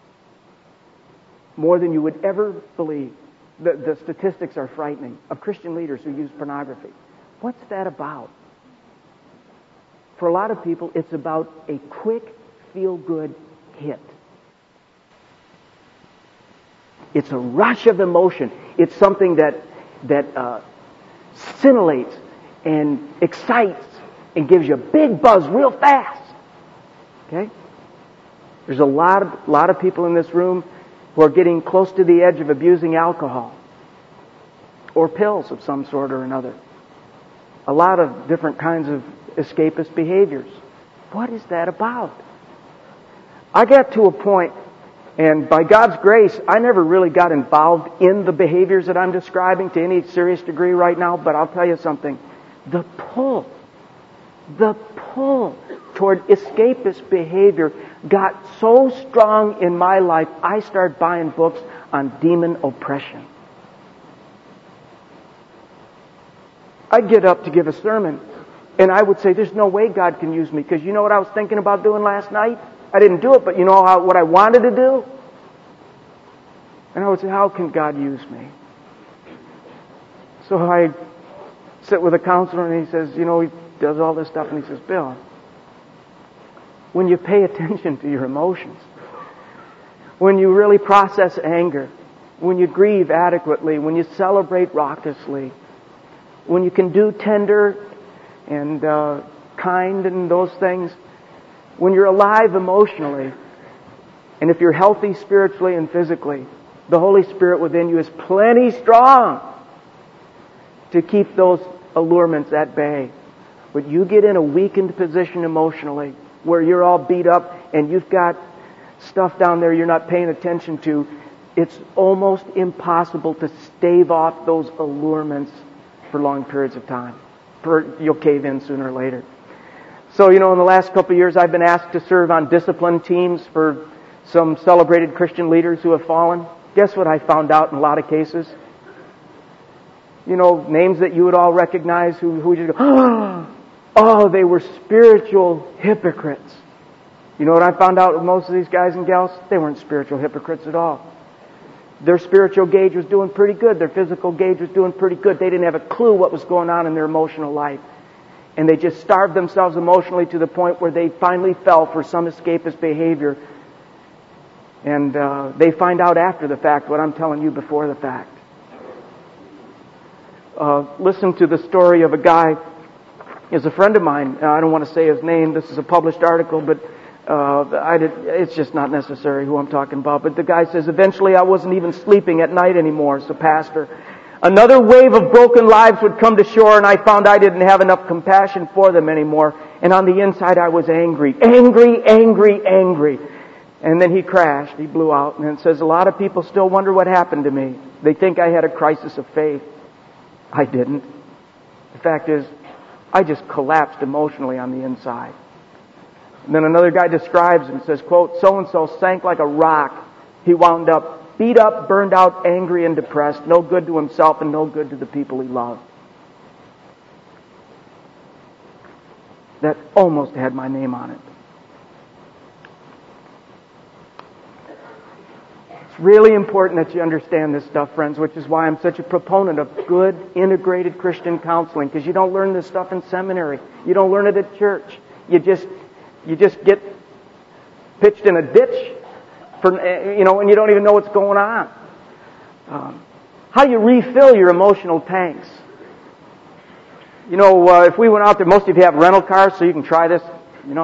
More than you would ever believe. The statistics are frightening of Christian leaders who use pornography. What's that about? For a lot of people, it's about a quick, feel-good hit. It's a rush of emotion. It's something that scintillates and excites and gives you a big buzz real fast. Okay? There's a lot of people in this room who are getting close to the edge of abusing alcohol or pills of some sort or another. A lot of different kinds of escapist behaviors. What is that about? I got to a point, and by God's grace, I never really got involved in the behaviors that I'm describing to any serious degree right now, but I'll tell you something. The pull toward escapist behavior got so strong in my life, I started buying books on demon oppression. I'd get up to give a sermon, and I would say, there's no way God can use me, because you know what I was thinking about doing last night? I didn't do it, but you know what I wanted to do? And I would say, how can God use me? So I sit with a counselor, and he says, he does all this stuff, and he says, Bill, when you pay attention to your emotions, when you really process anger, when you grieve adequately, when you celebrate raucously, when you can do tender and kind and those things, when you're alive emotionally, and if you're healthy spiritually and physically, the Holy Spirit within you is plenty strong to keep those allurements at bay. But you get in a weakened position emotionally, where you're all beat up and you've got stuff down there you're not paying attention to, it's almost impossible to stave off those allurements for long periods of time. You'll cave in sooner or later. So, in the last couple of years I've been asked to serve on discipline teams for some celebrated Christian leaders who have fallen. Guess what I found out in a lot of cases? You know, names that you would all recognize who you go, oh, they were spiritual hypocrites. You know what I found out with most of these guys and gals? They weren't spiritual hypocrites at all. Their spiritual gauge was doing pretty good. Their physical gauge was doing pretty good. They didn't have a clue what was going on in their emotional life. And they just starved themselves emotionally to the point where they finally fell for some escapist behavior. And they find out after the fact what I'm telling you before the fact. Listen to the story of a guy. He's a friend of mine. I don't want to say his name. This is a published article, but it's just not necessary who I'm talking about. But the guy says, eventually I wasn't even sleeping at night anymore, so Pastor. Another wave of broken lives would come to shore, and I found I didn't have enough compassion for them anymore. And on the inside I was angry. Angry, angry, angry. And then he crashed. He blew out. And it says, a lot of people still wonder what happened to me. They think I had a crisis of faith. I didn't. The fact is, I just collapsed emotionally on the inside. And then another guy describes and says, quote, so-and-so sank like a rock. He wound up beat up, burned out, angry, and depressed. No good to himself and no good to the people he loved. That almost had my name on it. It's really important that you understand this stuff, friends, which is why I'm such a proponent of good, integrated Christian counseling, because you don't learn this stuff in seminary. You don't learn it at church. You just get pitched in a ditch, and you don't even know what's going on. How do you refill your emotional tanks? If we went out there, most of you have rental cars, so you can try this,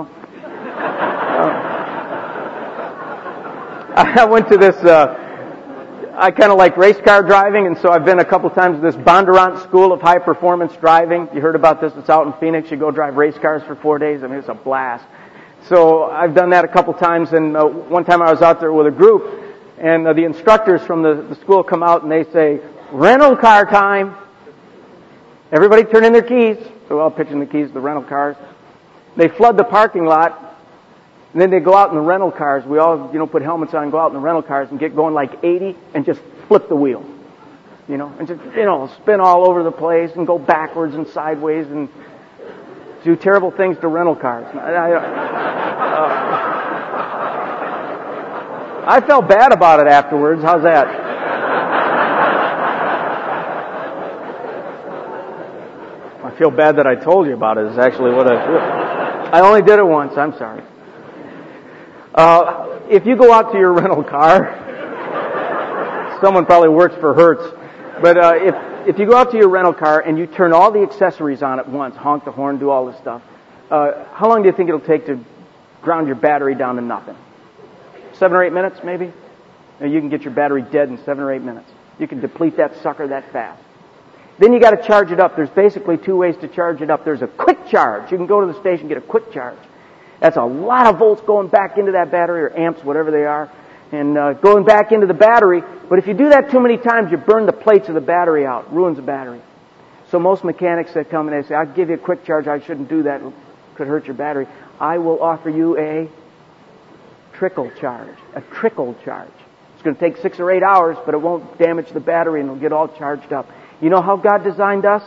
I went to this, I kind of like race car driving, and so I've been a couple times to this Bondurant School of High Performance Driving. You heard about this? It's out in Phoenix. You go drive race cars for 4 days. I mean, it's a blast. So I've done that a couple times, and one time I was out there with a group, and the instructors from the school come out and they say, rental car time. Everybody turn in their keys. So we're all pitching the keys to the rental cars. They flood the parking lot. And then they go out in the rental cars. We all, put helmets on and go out in the rental cars and get going like 80 and just flip the wheel. And just, spin all over the place and go backwards and sideways and do terrible things to rental cars. I felt bad about it afterwards. How's that? I feel bad that I told you about it is actually what I only did it once. I'm sorry. If you go out to your rental car, someone probably works for Hertz, but if you go out to your rental car and you turn all the accessories on at once, honk the horn, do all this stuff, how long do you think it'll take to ground your battery down to nothing? 7 or 8 minutes, maybe? You can get your battery dead in 7 or 8 minutes. You can deplete that sucker that fast. Then you got to charge it up. There's basically 2 ways to charge it up. There's a quick charge. You can go to the station and get a quick charge. That's a lot of volts going back into that battery, or amps, whatever they are, and going back into the battery. But if you do that too many times, you burn the plates of the battery out. Ruins the battery. So most mechanics that come and they say, I'll give you a quick charge. I shouldn't do that. It could hurt your battery. I will offer you a trickle charge. A trickle charge. It's going to take 6 or 8 hours, but it won't damage the battery and it'll get all charged up. You know how God designed us?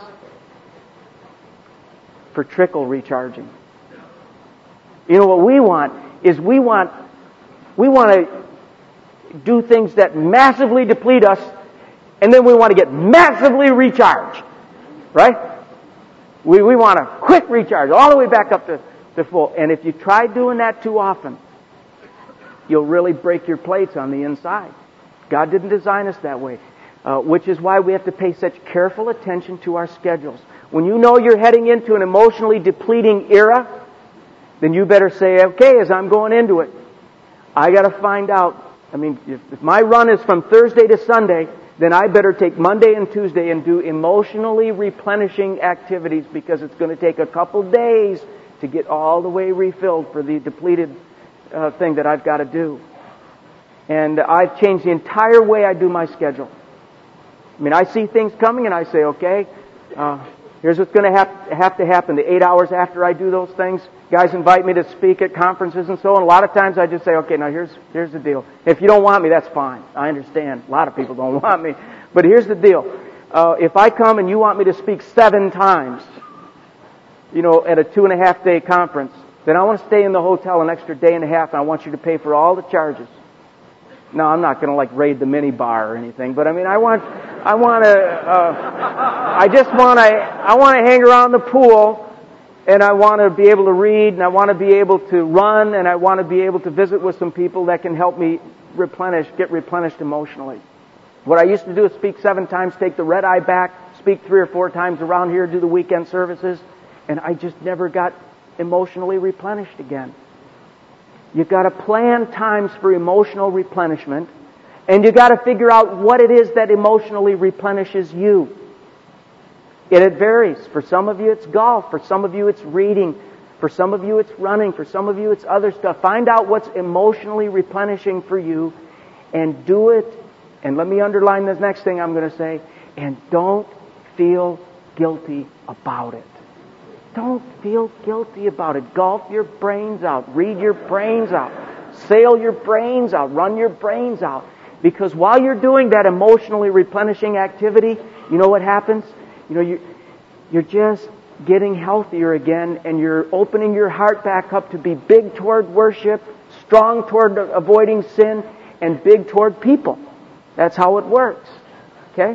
For trickle recharging. What we want is we want to do things that massively deplete us, and then we want to get massively recharged. Right? We want a quick recharge, all the way back up to full. And if you try doing that too often, you'll really break your plates on the inside. God didn't design us that way. Which is why we have to pay such careful attention to our schedules. When you know you're heading into an emotionally depleting era, then you better say, okay, as I'm going into it, I got to find out. If my run is from Thursday to Sunday, then I better take Monday and Tuesday and do emotionally replenishing activities, because it's going to take a couple days to get all the way refilled for the depleted thing that I've got to do. And I've changed the entire way I do my schedule. I see things coming and I say, okay, Here's what's going to have to happen. The 8 hours after I do those things, guys invite me to speak at conferences and so on. A lot of times I just say, okay, now here's the deal. If you don't want me, that's fine. I understand. A lot of people don't want me. But here's the deal. If I come and you want me to speak 7 times, at a 2.5-day conference, then I want to stay in the hotel an extra day and a half, and I want you to pay for all the charges. Now, I'm not going to raid the mini bar or anything, but I want to hang around the pool, and I want to be able to read, and I want to be able to run, and I want to be able to visit with some people that can help me get replenished emotionally. What I used to do is speak 7 times, take the red eye back, speak 3 or 4 times around here, do the weekend services, and I just never got emotionally replenished again. You've got to plan times for emotional replenishment, and you've got to figure out what it is that emotionally replenishes you. And it varies. For some of you it's golf, for some of you it's reading, for some of you it's running, for some of you it's other stuff. Find out what's emotionally replenishing for you and do it. And let me underline this next thing I'm going to say. And don't feel guilty about it. Don't feel guilty about it. Golf your brains out. Read your brains out. Sail your brains out. Run your brains out. Because while you're doing that emotionally replenishing activity, you know what happens? You're just getting healthier again, and you're opening your heart back up to be big toward worship, strong toward avoiding sin, and big toward people. That's how it works. Okay?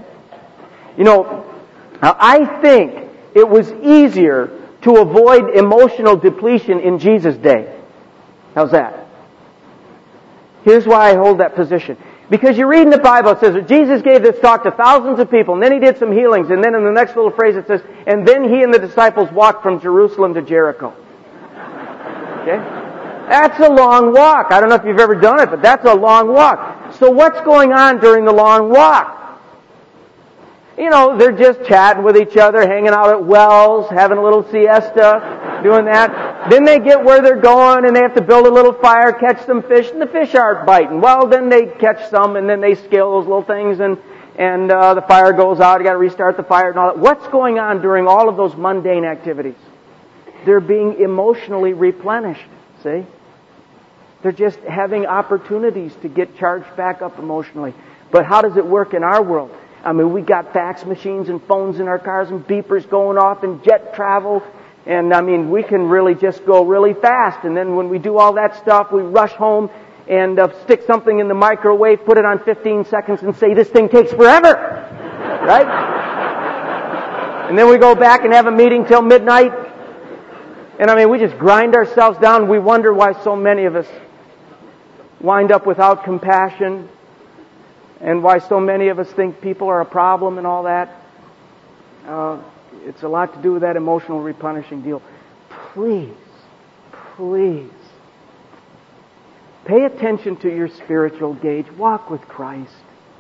I think it was easier to avoid emotional depletion in Jesus' day. How's that? Here's why I hold that position. Because you read in the Bible, it says that Jesus gave this talk to thousands of people, and then He did some healings, and then in the next little phrase it says, and then He and the disciples walked from Jerusalem to Jericho. Okay? That's a long walk. I don't know if you've ever done it, but that's a long walk. So what's going on during the long walk? They're just chatting with each other, hanging out at wells, having a little siesta, doing that. Then they get where they're going, and they have to build a little fire, catch some fish, and the fish aren't biting. Well, then they catch some, and then they scale those little things, and the fire goes out. You got to restart the fire and all that. What's going on during all of those mundane activities? They're being emotionally replenished. See? They're just having opportunities to get charged back up emotionally. But how does it work in our world? We got fax machines and phones in our cars and beepers going off and jet travel. And we can really just go really fast. And then when we do all that stuff, we rush home and stick something in the microwave, put it on 15 seconds and say, this thing takes forever. Right? And then we go back and have a meeting till midnight. And we just grind ourselves down. We wonder why so many of us wind up without compassion, and why so many of us think people are a problem and all that. It's a lot to do with that emotional replenishing deal. Please, pay attention to your spiritual gauge. Walk with Christ.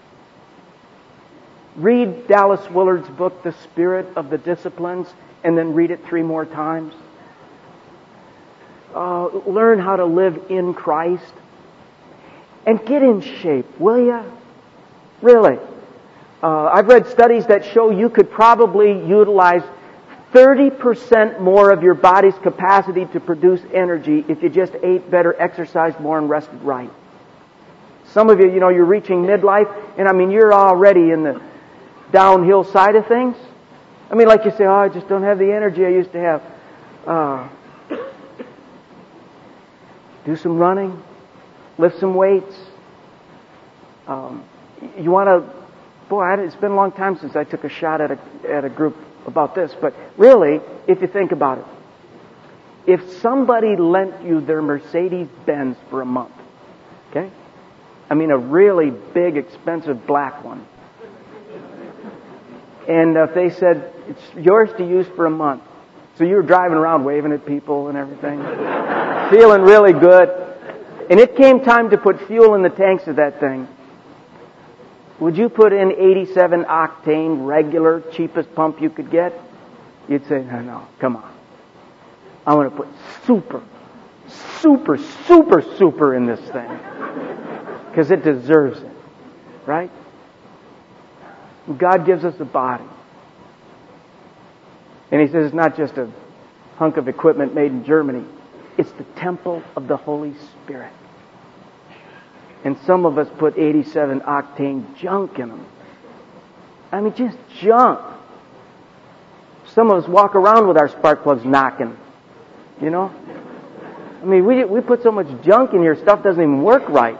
Read Dallas Willard's book, The Spirit of the Disciplines, and then read it 3 more times. Learn how to live in Christ. And get in shape, will you? Really. I've read studies that show you could probably utilize 30% more of your body's capacity to produce energy if you just ate better, exercised more, and rested right. Some of you, you're reaching midlife, and you're already in the downhill side of things. Like you say, I just don't have the energy I used to have. Do some running, lift some weights. You want to... it's been a long time since I took a shot at a group about this, but really, if you think about it, if somebody lent you their Mercedes-Benz for a month, okay? A really big, expensive black one, and if they said, it's yours to use for a month, so you were driving around waving at people and everything, feeling really good, and it came time to put fuel in the tanks of that thing, would you put in 87 octane, regular, cheapest pump you could get? You'd say, no, come on. I want to put super in this thing. Because it deserves it. Right? God gives us a body. And he says it's not just a hunk of equipment made in Germany. It's the temple of the Holy Spirit. And some of us put 87 octane junk in them. I mean, just junk. Some of us walk around with our spark plugs knocking. You know? I mean, we put so much junk in here, stuff doesn't even work right.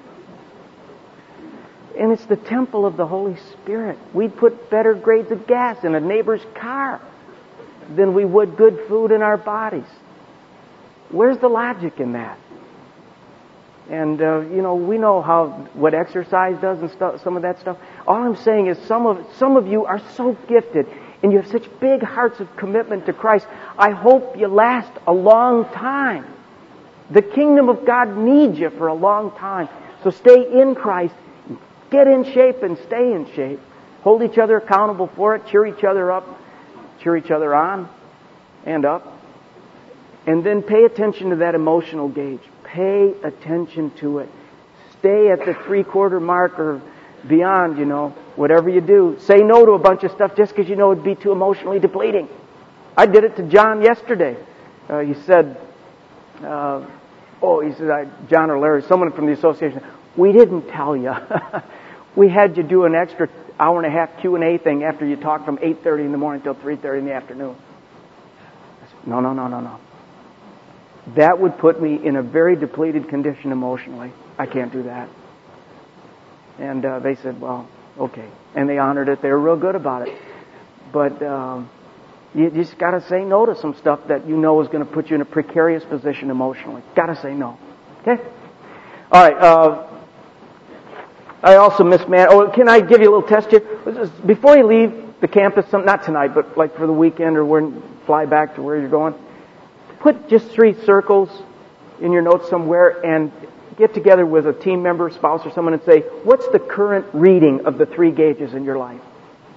And it's the temple of the Holy Spirit. We'd put better grades of gas in a neighbor's car than we would good food in our bodies. Where's the logic in that? And, we know what exercise does and stuff, some of that stuff. All I'm saying is some of you are so gifted and you have such big hearts of commitment to Christ. I hope you last a long time. The kingdom of God needs you for a long time. So stay in Christ, get in shape and stay in shape. Hold each other accountable for it, cheer each other up, cheer each other on and up. And then pay attention to that emotional gauge. Pay attention to it. Stay at the 3/4 mark or beyond, whatever you do. Say no to a bunch of stuff just because you know it'd be too emotionally depleting. I did it to John yesterday. He said, John or Larry, someone from the association, we didn't tell you. We had you do an extra hour and a half Q&A thing after you talked from 8:30 in the morning till 3:30 in the afternoon. I said, No. That would put me in a very depleted condition emotionally. I can't do that. And they said, well, okay. And they honored it. They were real good about it. But you just got to say no to some stuff that you know is going to put you in a precarious position emotionally. Got to say no. Okay? All right. I also mismanaged. Oh, can I give you a little test here? Before you leave the campus, not tonight, but like for the weekend or when you fly back to where you're going, put just 3 circles in your notes somewhere and get together with a team member, spouse, or someone and say, what's the current reading of the 3 gauges in your life?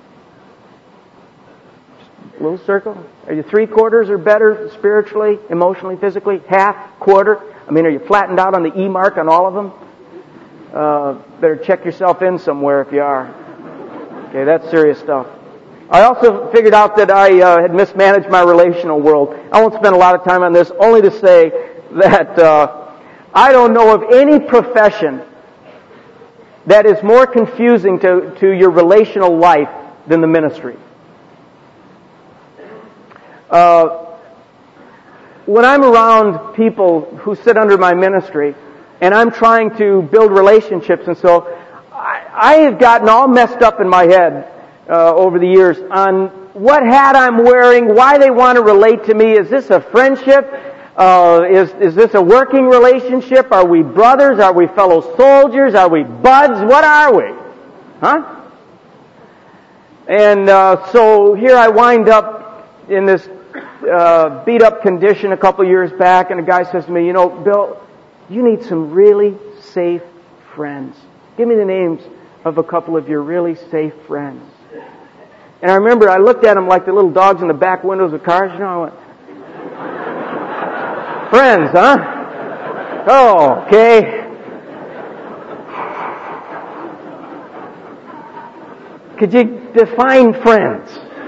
Just a little circle. Are you 3/4 or better spiritually, emotionally, physically? Half, quarter? I mean, are you flattened out on the E mark on all of them? Better check yourself in somewhere if you are. Okay, that's serious stuff. I also figured out that I had mismanaged my relational world. I won't spend a lot of time on this, only to say that I don't know of any profession that is more confusing to your relational life than the ministry. When I'm around people who sit under my ministry, and I'm trying to build relationships, and so I have gotten all messed up in my head over the years on what hat I'm wearing, why they want to relate to me. Is this a friendship? Is this a working relationship? Are we brothers? Are we fellow soldiers? Are we buds? What are we? Huh? And so here I wind up in this beat-up condition a couple years back, and a guy says to me, Bill, you need some really safe friends. Give me the names of a couple of your really safe friends. And I remember I looked at them like the little dogs in the back windows of cars. I went, friends, huh? Oh, okay. Could you define friends?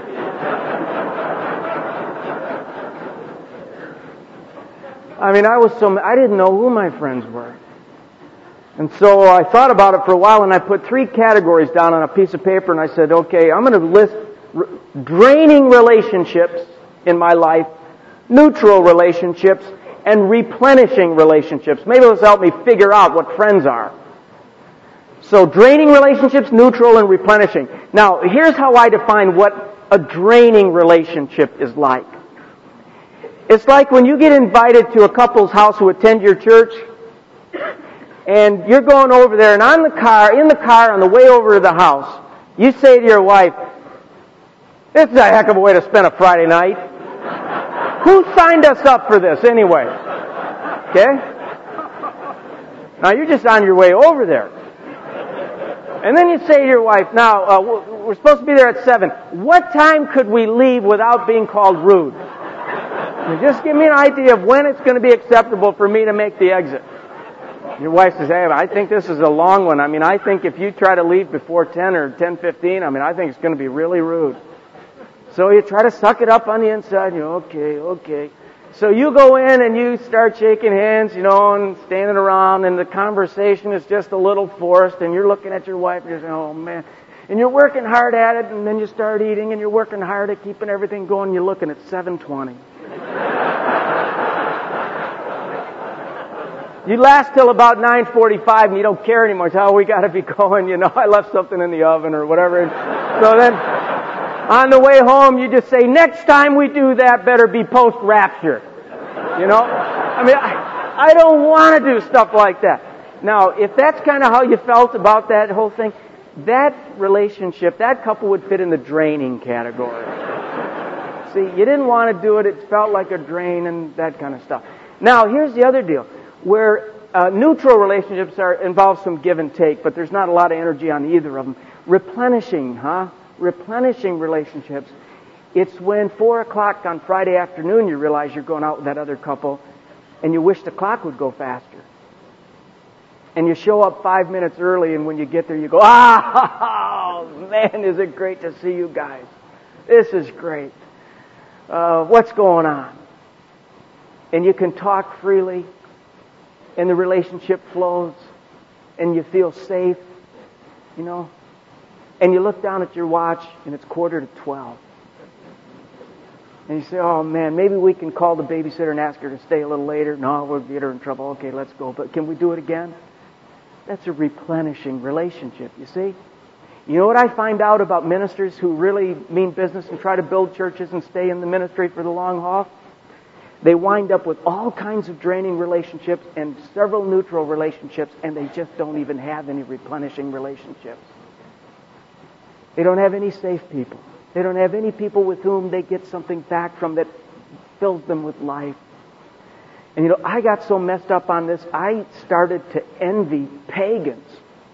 I mean, I didn't know who my friends were. And so I thought about it for a while, and I put 3 categories down on a piece of paper, and I said, okay, I'm going to list draining relationships in my life, neutral relationships, and replenishing relationships. Maybe this will help me figure out what friends are. So draining relationships, neutral, and replenishing. Now, here's how I define what a draining relationship is like. It's like when you get invited to a couple's house who attend your church, and you're going over there, and in the car on the way over to the house, you say to your wife, this is a heck of a way to spend a Friday night. Who signed us up for this anyway? Okay? Now you're just on your way over there. And then you say to your wife, now, we're supposed to be there at 7. What time could we leave without being called rude? Just give me an idea of when it's going to be acceptable for me to make the exit. Your wife says, hey, I think this is a long one. I mean, I think if you try to leave before 10 or 10:15, I think it's going to be really rude. So you try to suck it up on the inside. Okay. So you go in and you start shaking hands, and standing around, and the conversation is just a little forced, and you're looking at your wife and you're saying, oh man. And you're working hard at it, and then you start eating, and you're working hard at keeping everything going, and you're looking at 7:20. You last till about 9:45, and you don't care anymore. It's, we got to be going, I left something in the oven or whatever. And so then, on the way home, you just say, next time we do that, better be post-rapture. I don't want to do stuff like that. Now, if that's kind of how you felt about that whole thing, that relationship, that couple would fit in the draining category. See, you didn't want to do it. It felt like a drain and that kind of stuff. Now, here's the other deal. Where neutral relationships involve some give and take, but there's not a lot of energy on either of them. Replenishing relationships. It's when 4 o'clock on Friday afternoon you realize you're going out with that other couple and you wish the clock would go faster. And you show up 5 minutes early, and when you get there you go, man, is it great to see you guys. This is great. What's going on? And you can talk freely, and the relationship flows, and you feel safe, And you look down at your watch, and it's 11:45. And you say, oh man, maybe we can call the babysitter and ask her to stay a little later. No, we'll get her in trouble. Okay, let's go. But can we do it again? That's a replenishing relationship, you see? You know what I find out about ministers who really mean business and try to build churches and stay in the ministry for the long haul? They wind up with all kinds of draining relationships and several neutral relationships, and they just don't even have any replenishing relationships. They don't have any safe people. They don't have any people with whom they get something back from that fills them with life. And I got so messed up on this, I started to envy pagans.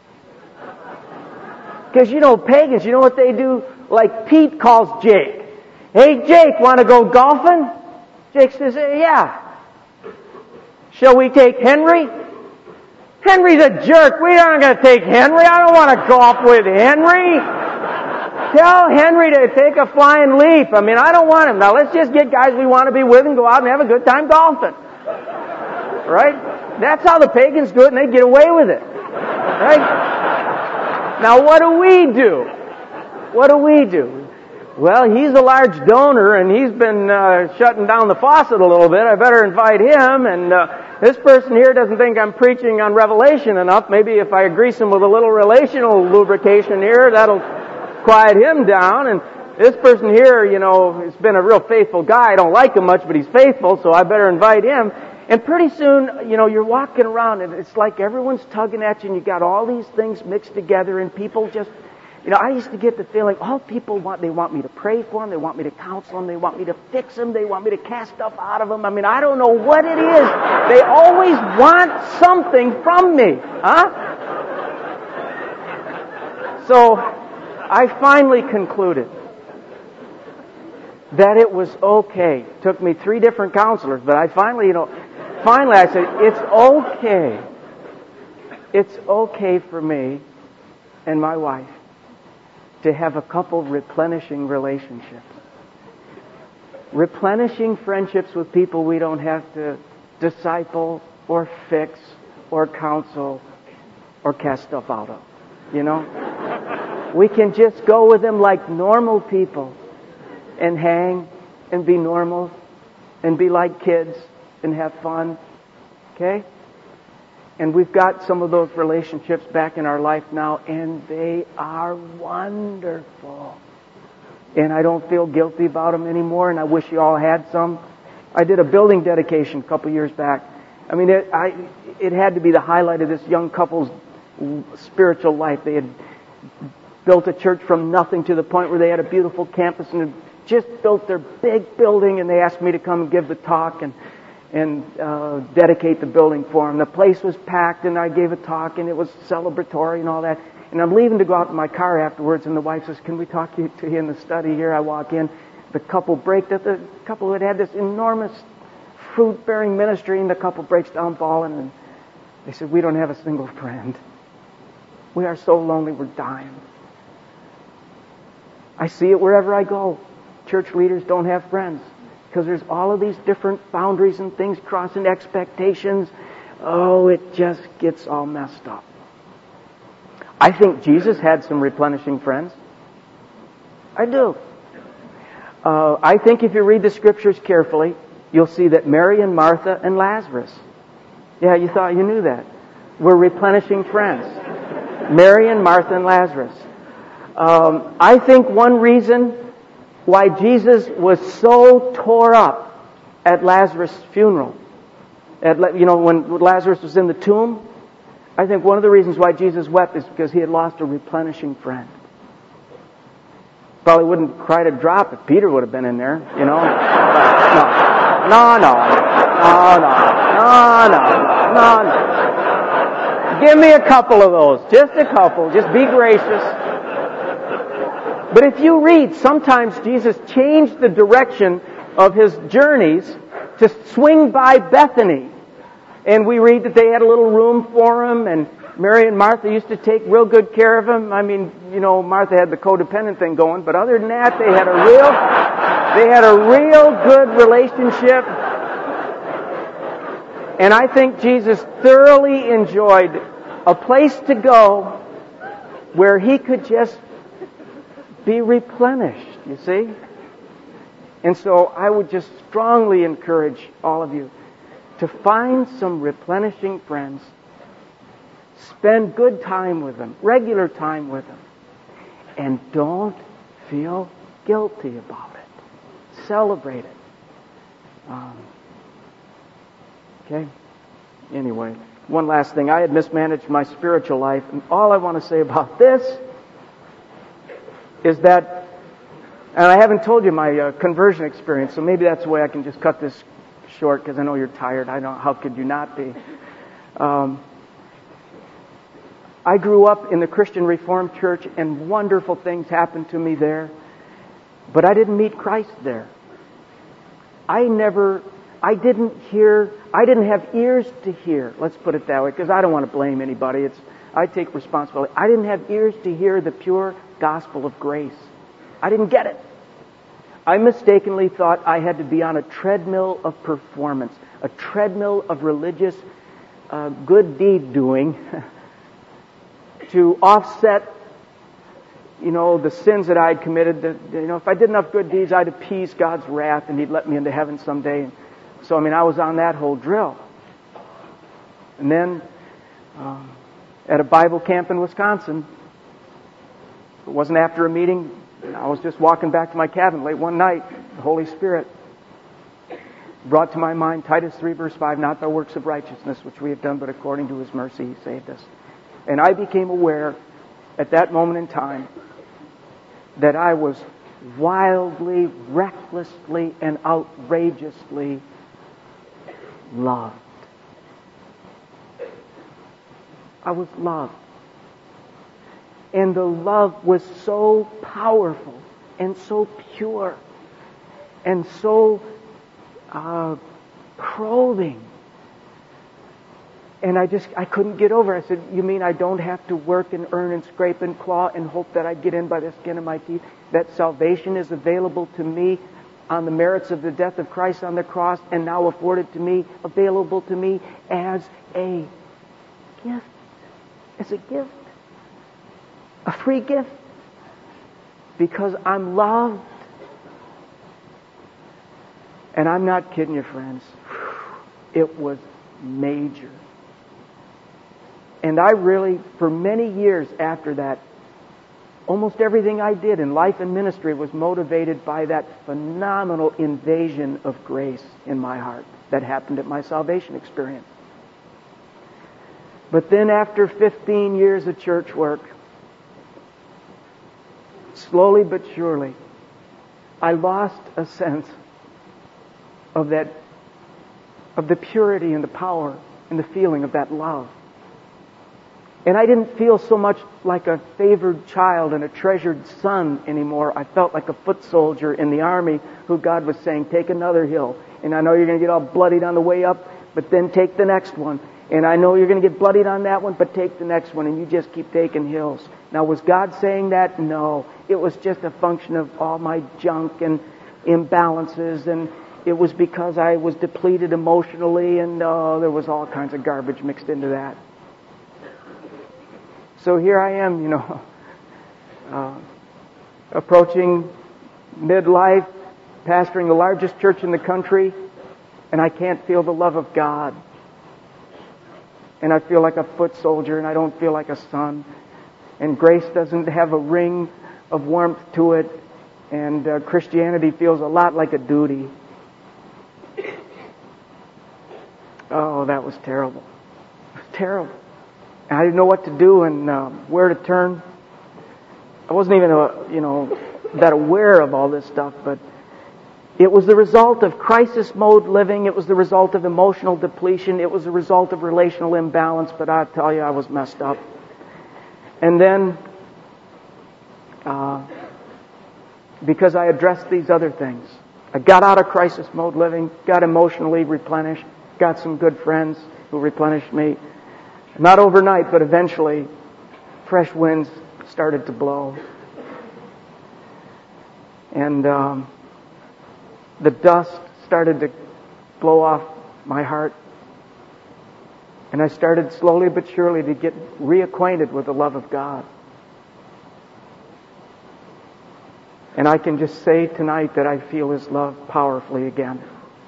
Because pagans, you know what they do? Like Pete calls Jake. Hey Jake, want to go golfing? Jake says, yeah. Shall we take Henry? Henry's a jerk. We aren't going to take Henry. I don't want to golf with Henry. Tell Henry to take a flying leap. I don't want him. Now let's just get guys we want to be with and go out and have a good time golfing. Right? That's how the pagans do it, and they get away with it. Right? Now what do we do? What do we do? Well, he's a large donor, and he's been shutting down the faucet a little bit. I better invite him. And this person here doesn't think I'm preaching on Revelation enough. Maybe if I grease him with a little relational lubrication here, that'll quiet him down. And this person here, has been a real faithful guy. I don't like him much, but he's faithful, so I better invite him. And pretty soon, you're walking around, and it's like everyone's tugging at you, and you got all these things mixed together, and people just... I used to get the feeling all people want, they want me to pray for them, they want me to counsel them, they want me to fix them, they want me to cast stuff out of them. I don't know what it is. They always want something from me. So I finally concluded that it was okay. It took me 3 different counselors, but I finally I said, it's okay. It's okay for me and my wife to have a couple replenishing relationships. Replenishing friendships with people we don't have to disciple or fix or counsel or cast stuff out of. We can just go with them like normal people and hang and be normal and be like kids and have fun. Okay? And we've got some of those relationships back in our life now, and they are wonderful. And I don't feel guilty about them anymore, and I wish you all had some. I did a building dedication a couple years back. It had to be the highlight of this young couple's spiritual life. They had built a church from nothing to the point where they had a beautiful campus and had just built their big building, and they asked me to come and give the talk and dedicate the building for them. The place was packed, and I gave a talk, and it was celebratory and all that. And I'm leaving to go out in my car afterwards, and the wife says, can we talk to you in the study here? I walk in. The couple the couple had this enormous fruit-bearing ministry, and the couple breaks down bawling, and they said, we don't have a single friend. We are so lonely, we're dying. I see it wherever I go. church leaders don't have friends. Because there's all of these different boundaries and things crossing expectations. Oh, it just gets all messed up. I think Jesus had some replenishing friends. I do. I think if you read the Scriptures carefully, you'll see that Mary and Martha and Lazarus, yeah, you thought you knew that, were replenishing friends. Mary and Martha and Lazarus. I think one reason why Jesus was so tore up at Lazarus' funeral, when Lazarus was in the tomb, I think one of the reasons why Jesus wept is because he had lost a replenishing friend. Probably wouldn't cry a drop if Peter would have been in there, you know. No. Give me a couple of those. Just a couple. Just be gracious. But if you read, sometimes Jesus changed the direction of his journeys to swing by Bethany. And we read that they had a little room for him, and Mary and Martha used to take real good care of him. I mean, Martha had the codependent thing going, but other than that, they had a real good relationship. And I think Jesus thoroughly enjoyed a place to go where he could just be replenished, you see? And so I would just strongly encourage all of you to find some replenishing friends. Spend good time with them, regular time with them. And don't feel guilty about it. Celebrate it. Okay? Anyway, one last thing. I had mismanaged my spiritual life, and all I want to say about this is that, and I haven't told you my conversion experience, so maybe that's the way I can just cut this short, because I know you're tired. How could you not be? I grew up in the Christian Reformed Church, and wonderful things happened to me there. But I didn't meet Christ there. I didn't have ears to hear. Let's put it that way, because I don't want to blame anybody. I take responsibility. I didn't have ears to hear the pure gospel of grace. I didn't get it. I mistakenly thought I had to be on a treadmill of performance, a treadmill of religious good deed doing to offset, the sins that I'd committed. If I did enough good deeds, I'd appease God's wrath and He'd let me into heaven someday. So, I was on that whole drill. And then, at a Bible camp in Wisconsin, it wasn't after a meeting. I was just walking back to my cabin late one night. The Holy Spirit brought to my mind Titus 3 verse 5, not by works of righteousness which we have done, but according to His mercy He saved us. And I became aware at that moment in time that I was wildly, recklessly, and outrageously loved. I was loved. And the love was so powerful and so pure and so probing. And I couldn't get over it. I said, you mean I don't have to work and earn and scrape and claw and hope that I get in by the skin of my teeth? That salvation is available to me on the merits of the death of Christ on the cross, and now afforded to me, available to me as a gift. As a gift. A free gift. Because I'm loved. And I'm not kidding you, friends. It was major. And I really, for many years after that, almost everything I did in life and ministry was motivated by that phenomenal invasion of grace in my heart that happened at my salvation experience. But then after 15 years of church work, slowly but surely, I lost a sense of the purity and the power and the feeling of that love. And I didn't feel so much like a favored child and a treasured son anymore. I felt like a foot soldier in the army who God was saying, take another hill. And I know you're going to get all bloodied on the way up, but then take the next one. And I know you're going to get bloodied on that one, but take the next one. And you just keep taking hills. Now, was God saying that? No. It was just a function of all my junk and imbalances, and it was because I was depleted emotionally, and there was all kinds of garbage mixed into that. So here I am, approaching midlife, pastoring the largest church in the country, and I can't feel the love of God. And I feel like a foot soldier, and I don't feel like a son. And grace doesn't have a ring of warmth to it, and Christianity feels a lot like a duty. Oh, that was terrible. It was terrible. And I didn't know what to do and where to turn. I wasn't even, that aware of all this stuff, but it was the result of crisis mode living. It was the result of emotional depletion. It was the result of relational imbalance, but I tell you, I was messed up. And then, because I addressed these other things, I got out of crisis mode living, got emotionally replenished, got some good friends who replenished me. Not overnight, but eventually, fresh winds started to blow. And the dust started to blow off my heart. And I started slowly but surely to get reacquainted with the love of God. And I can just say tonight that I feel His love powerfully again.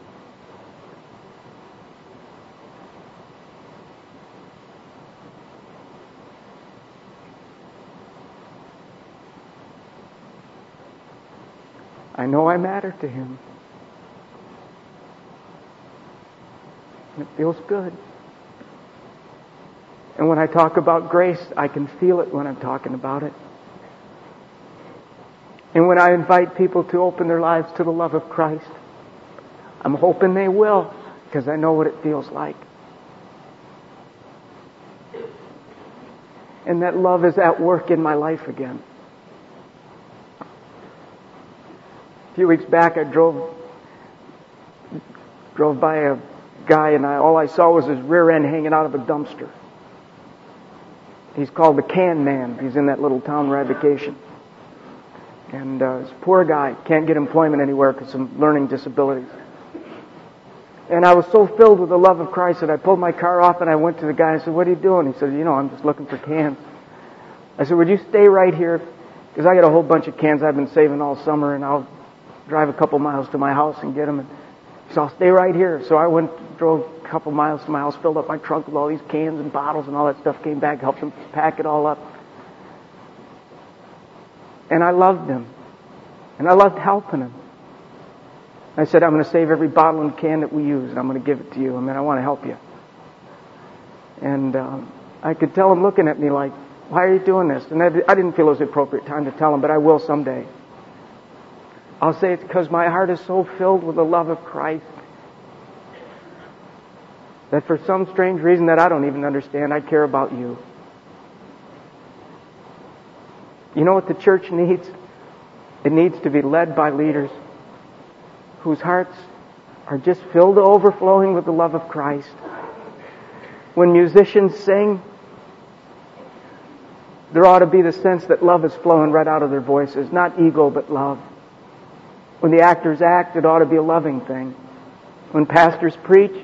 I know I matter to Him. It feels good. And when I talk about grace, I can feel it when I'm talking about it. And when I invite people to open their lives to the love of Christ, I'm hoping they will, because I know what it feels like. And that love is at work in my life again. A few weeks back, I drove by a guy, and all I saw was his rear end hanging out of a dumpster. He's called the Can Man. He's in that little town where I vacation. And this poor guy can't get employment anywhere because of some learning disabilities. And I was so filled with the love of Christ that I pulled my car off and I went to the guy and said, "What are you doing?" He said, "I'm just looking for cans." I said, "Would you stay right here? Because I got a whole bunch of cans I've been saving all summer, and I'll drive a couple miles to my house and get them." And so I'll stay right here. So I drove a couple miles to my house, filled up my trunk with all these cans and bottles and all that stuff, came back, helped him pack it all up. And I loved him. And I loved helping him. I said, "I'm going to save every bottle and can that we use, and I'm going to give it to you. I want to help you." And I could tell him looking at me like, "Why are you doing this?" And I didn't feel it was the appropriate time to tell him, but I will someday. I'll say it's because my heart is so filled with the love of Christ that for some strange reason that I don't even understand, I care about you. You know what the church needs? It needs to be led by leaders whose hearts are just filled to overflowing with the love of Christ. When musicians sing, there ought to be the sense that love is flowing right out of their voices, not ego but love. When the actors act, it ought to be a loving thing. When pastors preach,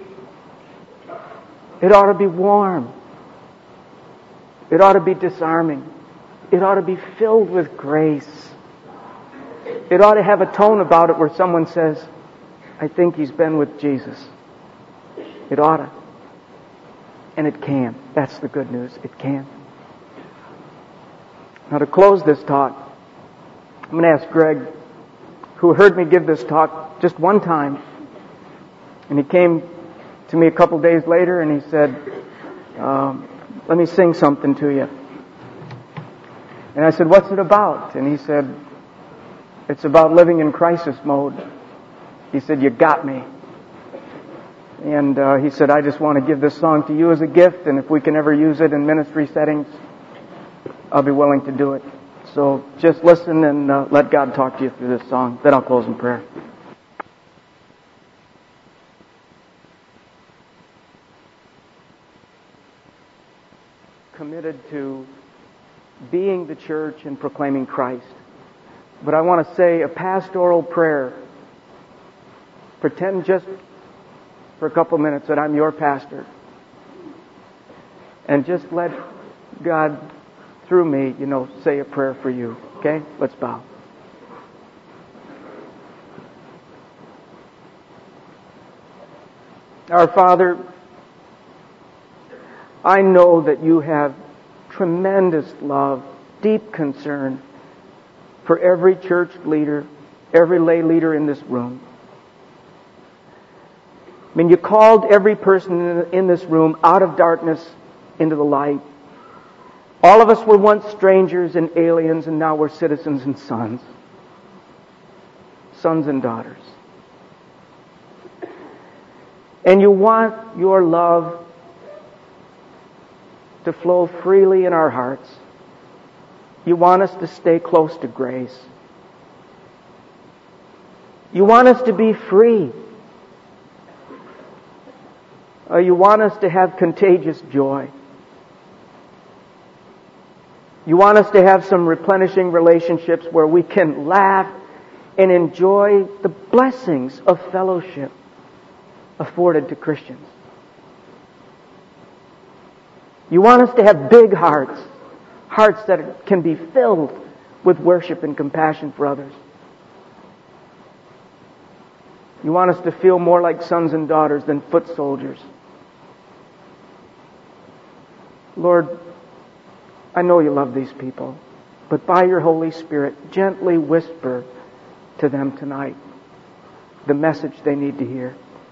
it ought to be warm. It ought to be disarming. It ought to be filled with grace. It ought to have a tone about it where someone says, "I think he's been with Jesus." It ought to. And it can. That's the good news. It can. Now to close this talk, I'm going to ask Greg, who heard me give this talk just one time, and he came to me a couple days later and he said, "Let me sing something to you." And I said, "What's it about?" And he said, "It's about living in crisis mode." He said, "You got me." And he said, "I just want to give this song to you as a gift, and if we can ever use it in ministry settings, I'll be willing to do it." So just listen and let God talk to you through this song. Then I'll close in prayer. Committed to being the church and proclaiming Christ. But I want to say a pastoral prayer Pretend just for a couple minutes that I'm your pastor. And just let God, through me, say a prayer for you. Okay? Let's bow. Our Father, I know that you have tremendous love, deep concern for every church leader, every lay leader in this room. I mean, you called every person in this room out of darkness into the light. All of us were once strangers and aliens, and now we're citizens and sons and daughters. And you want your love to flow freely in our hearts. You want us to stay close to grace. You want us to be free. You want us to have contagious joy. You want us to have some replenishing relationships where we can laugh and enjoy the blessings of fellowship afforded to Christians. You want us to have big hearts, hearts that can be filled with worship and compassion for others. You want us to feel more like sons and daughters than foot soldiers. Lord, I know you love these people, but by your Holy Spirit, gently whisper to them tonight the message they need to hear.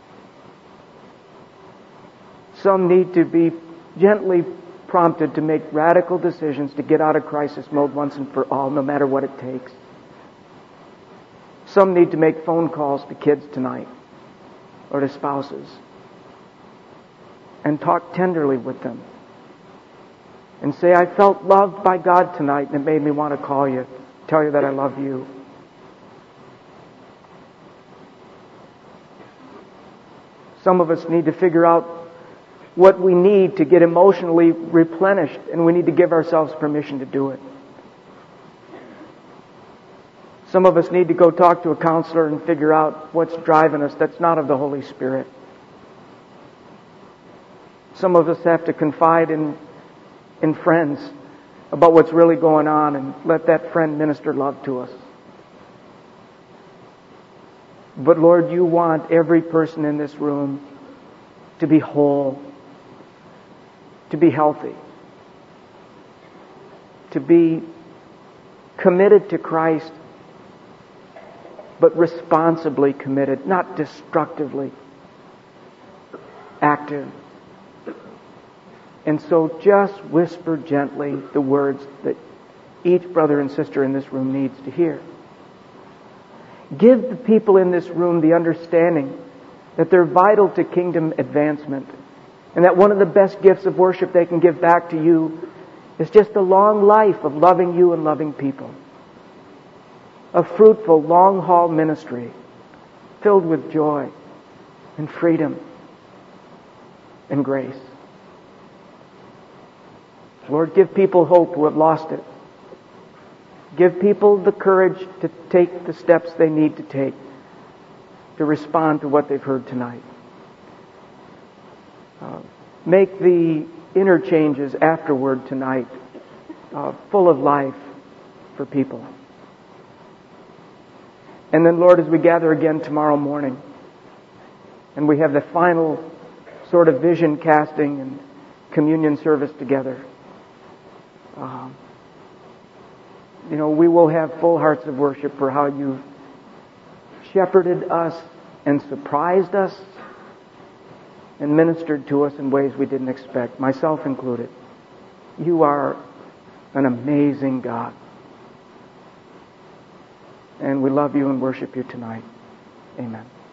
Some need to be gently prompted to make radical decisions to get out of crisis mode once and for all, no matter what it takes. Some need to make phone calls to kids tonight or to spouses and talk tenderly with them and say, I felt loved by God tonight and it made me want to call you, tell you that I love you. Some of us need to figure out what we need to get emotionally replenished, and we need to give ourselves permission to do it. Some of us need to go talk to a counselor and figure out what's driving us that's not of the Holy Spirit. Some of us have to confide in friends about what's really going on and let that friend minister love to us. But Lord, you want every person in this room to be whole, to be healthy, to be committed to Christ, but responsibly committed, not destructively active. And so just whisper gently the words that each brother and sister in this room needs to hear. Give the people in this room the understanding that they're vital to kingdom advancement, and that one of the best gifts of worship they can give back to you is just a long life of loving you and loving people. A fruitful, long-haul ministry filled with joy and freedom and grace. Lord, give people hope who have lost it. Give people the courage to take the steps they need to take to respond to what they've heard tonight. Make the interchanges afterward tonight full of life for people. And then, Lord, as we gather again tomorrow morning, and we have the final sort of vision casting and communion service together, we will have full hearts of worship for how you've shepherded us and surprised us and ministered to us in ways we didn't expect, myself included. You are an amazing God. And we love you and worship you tonight. Amen.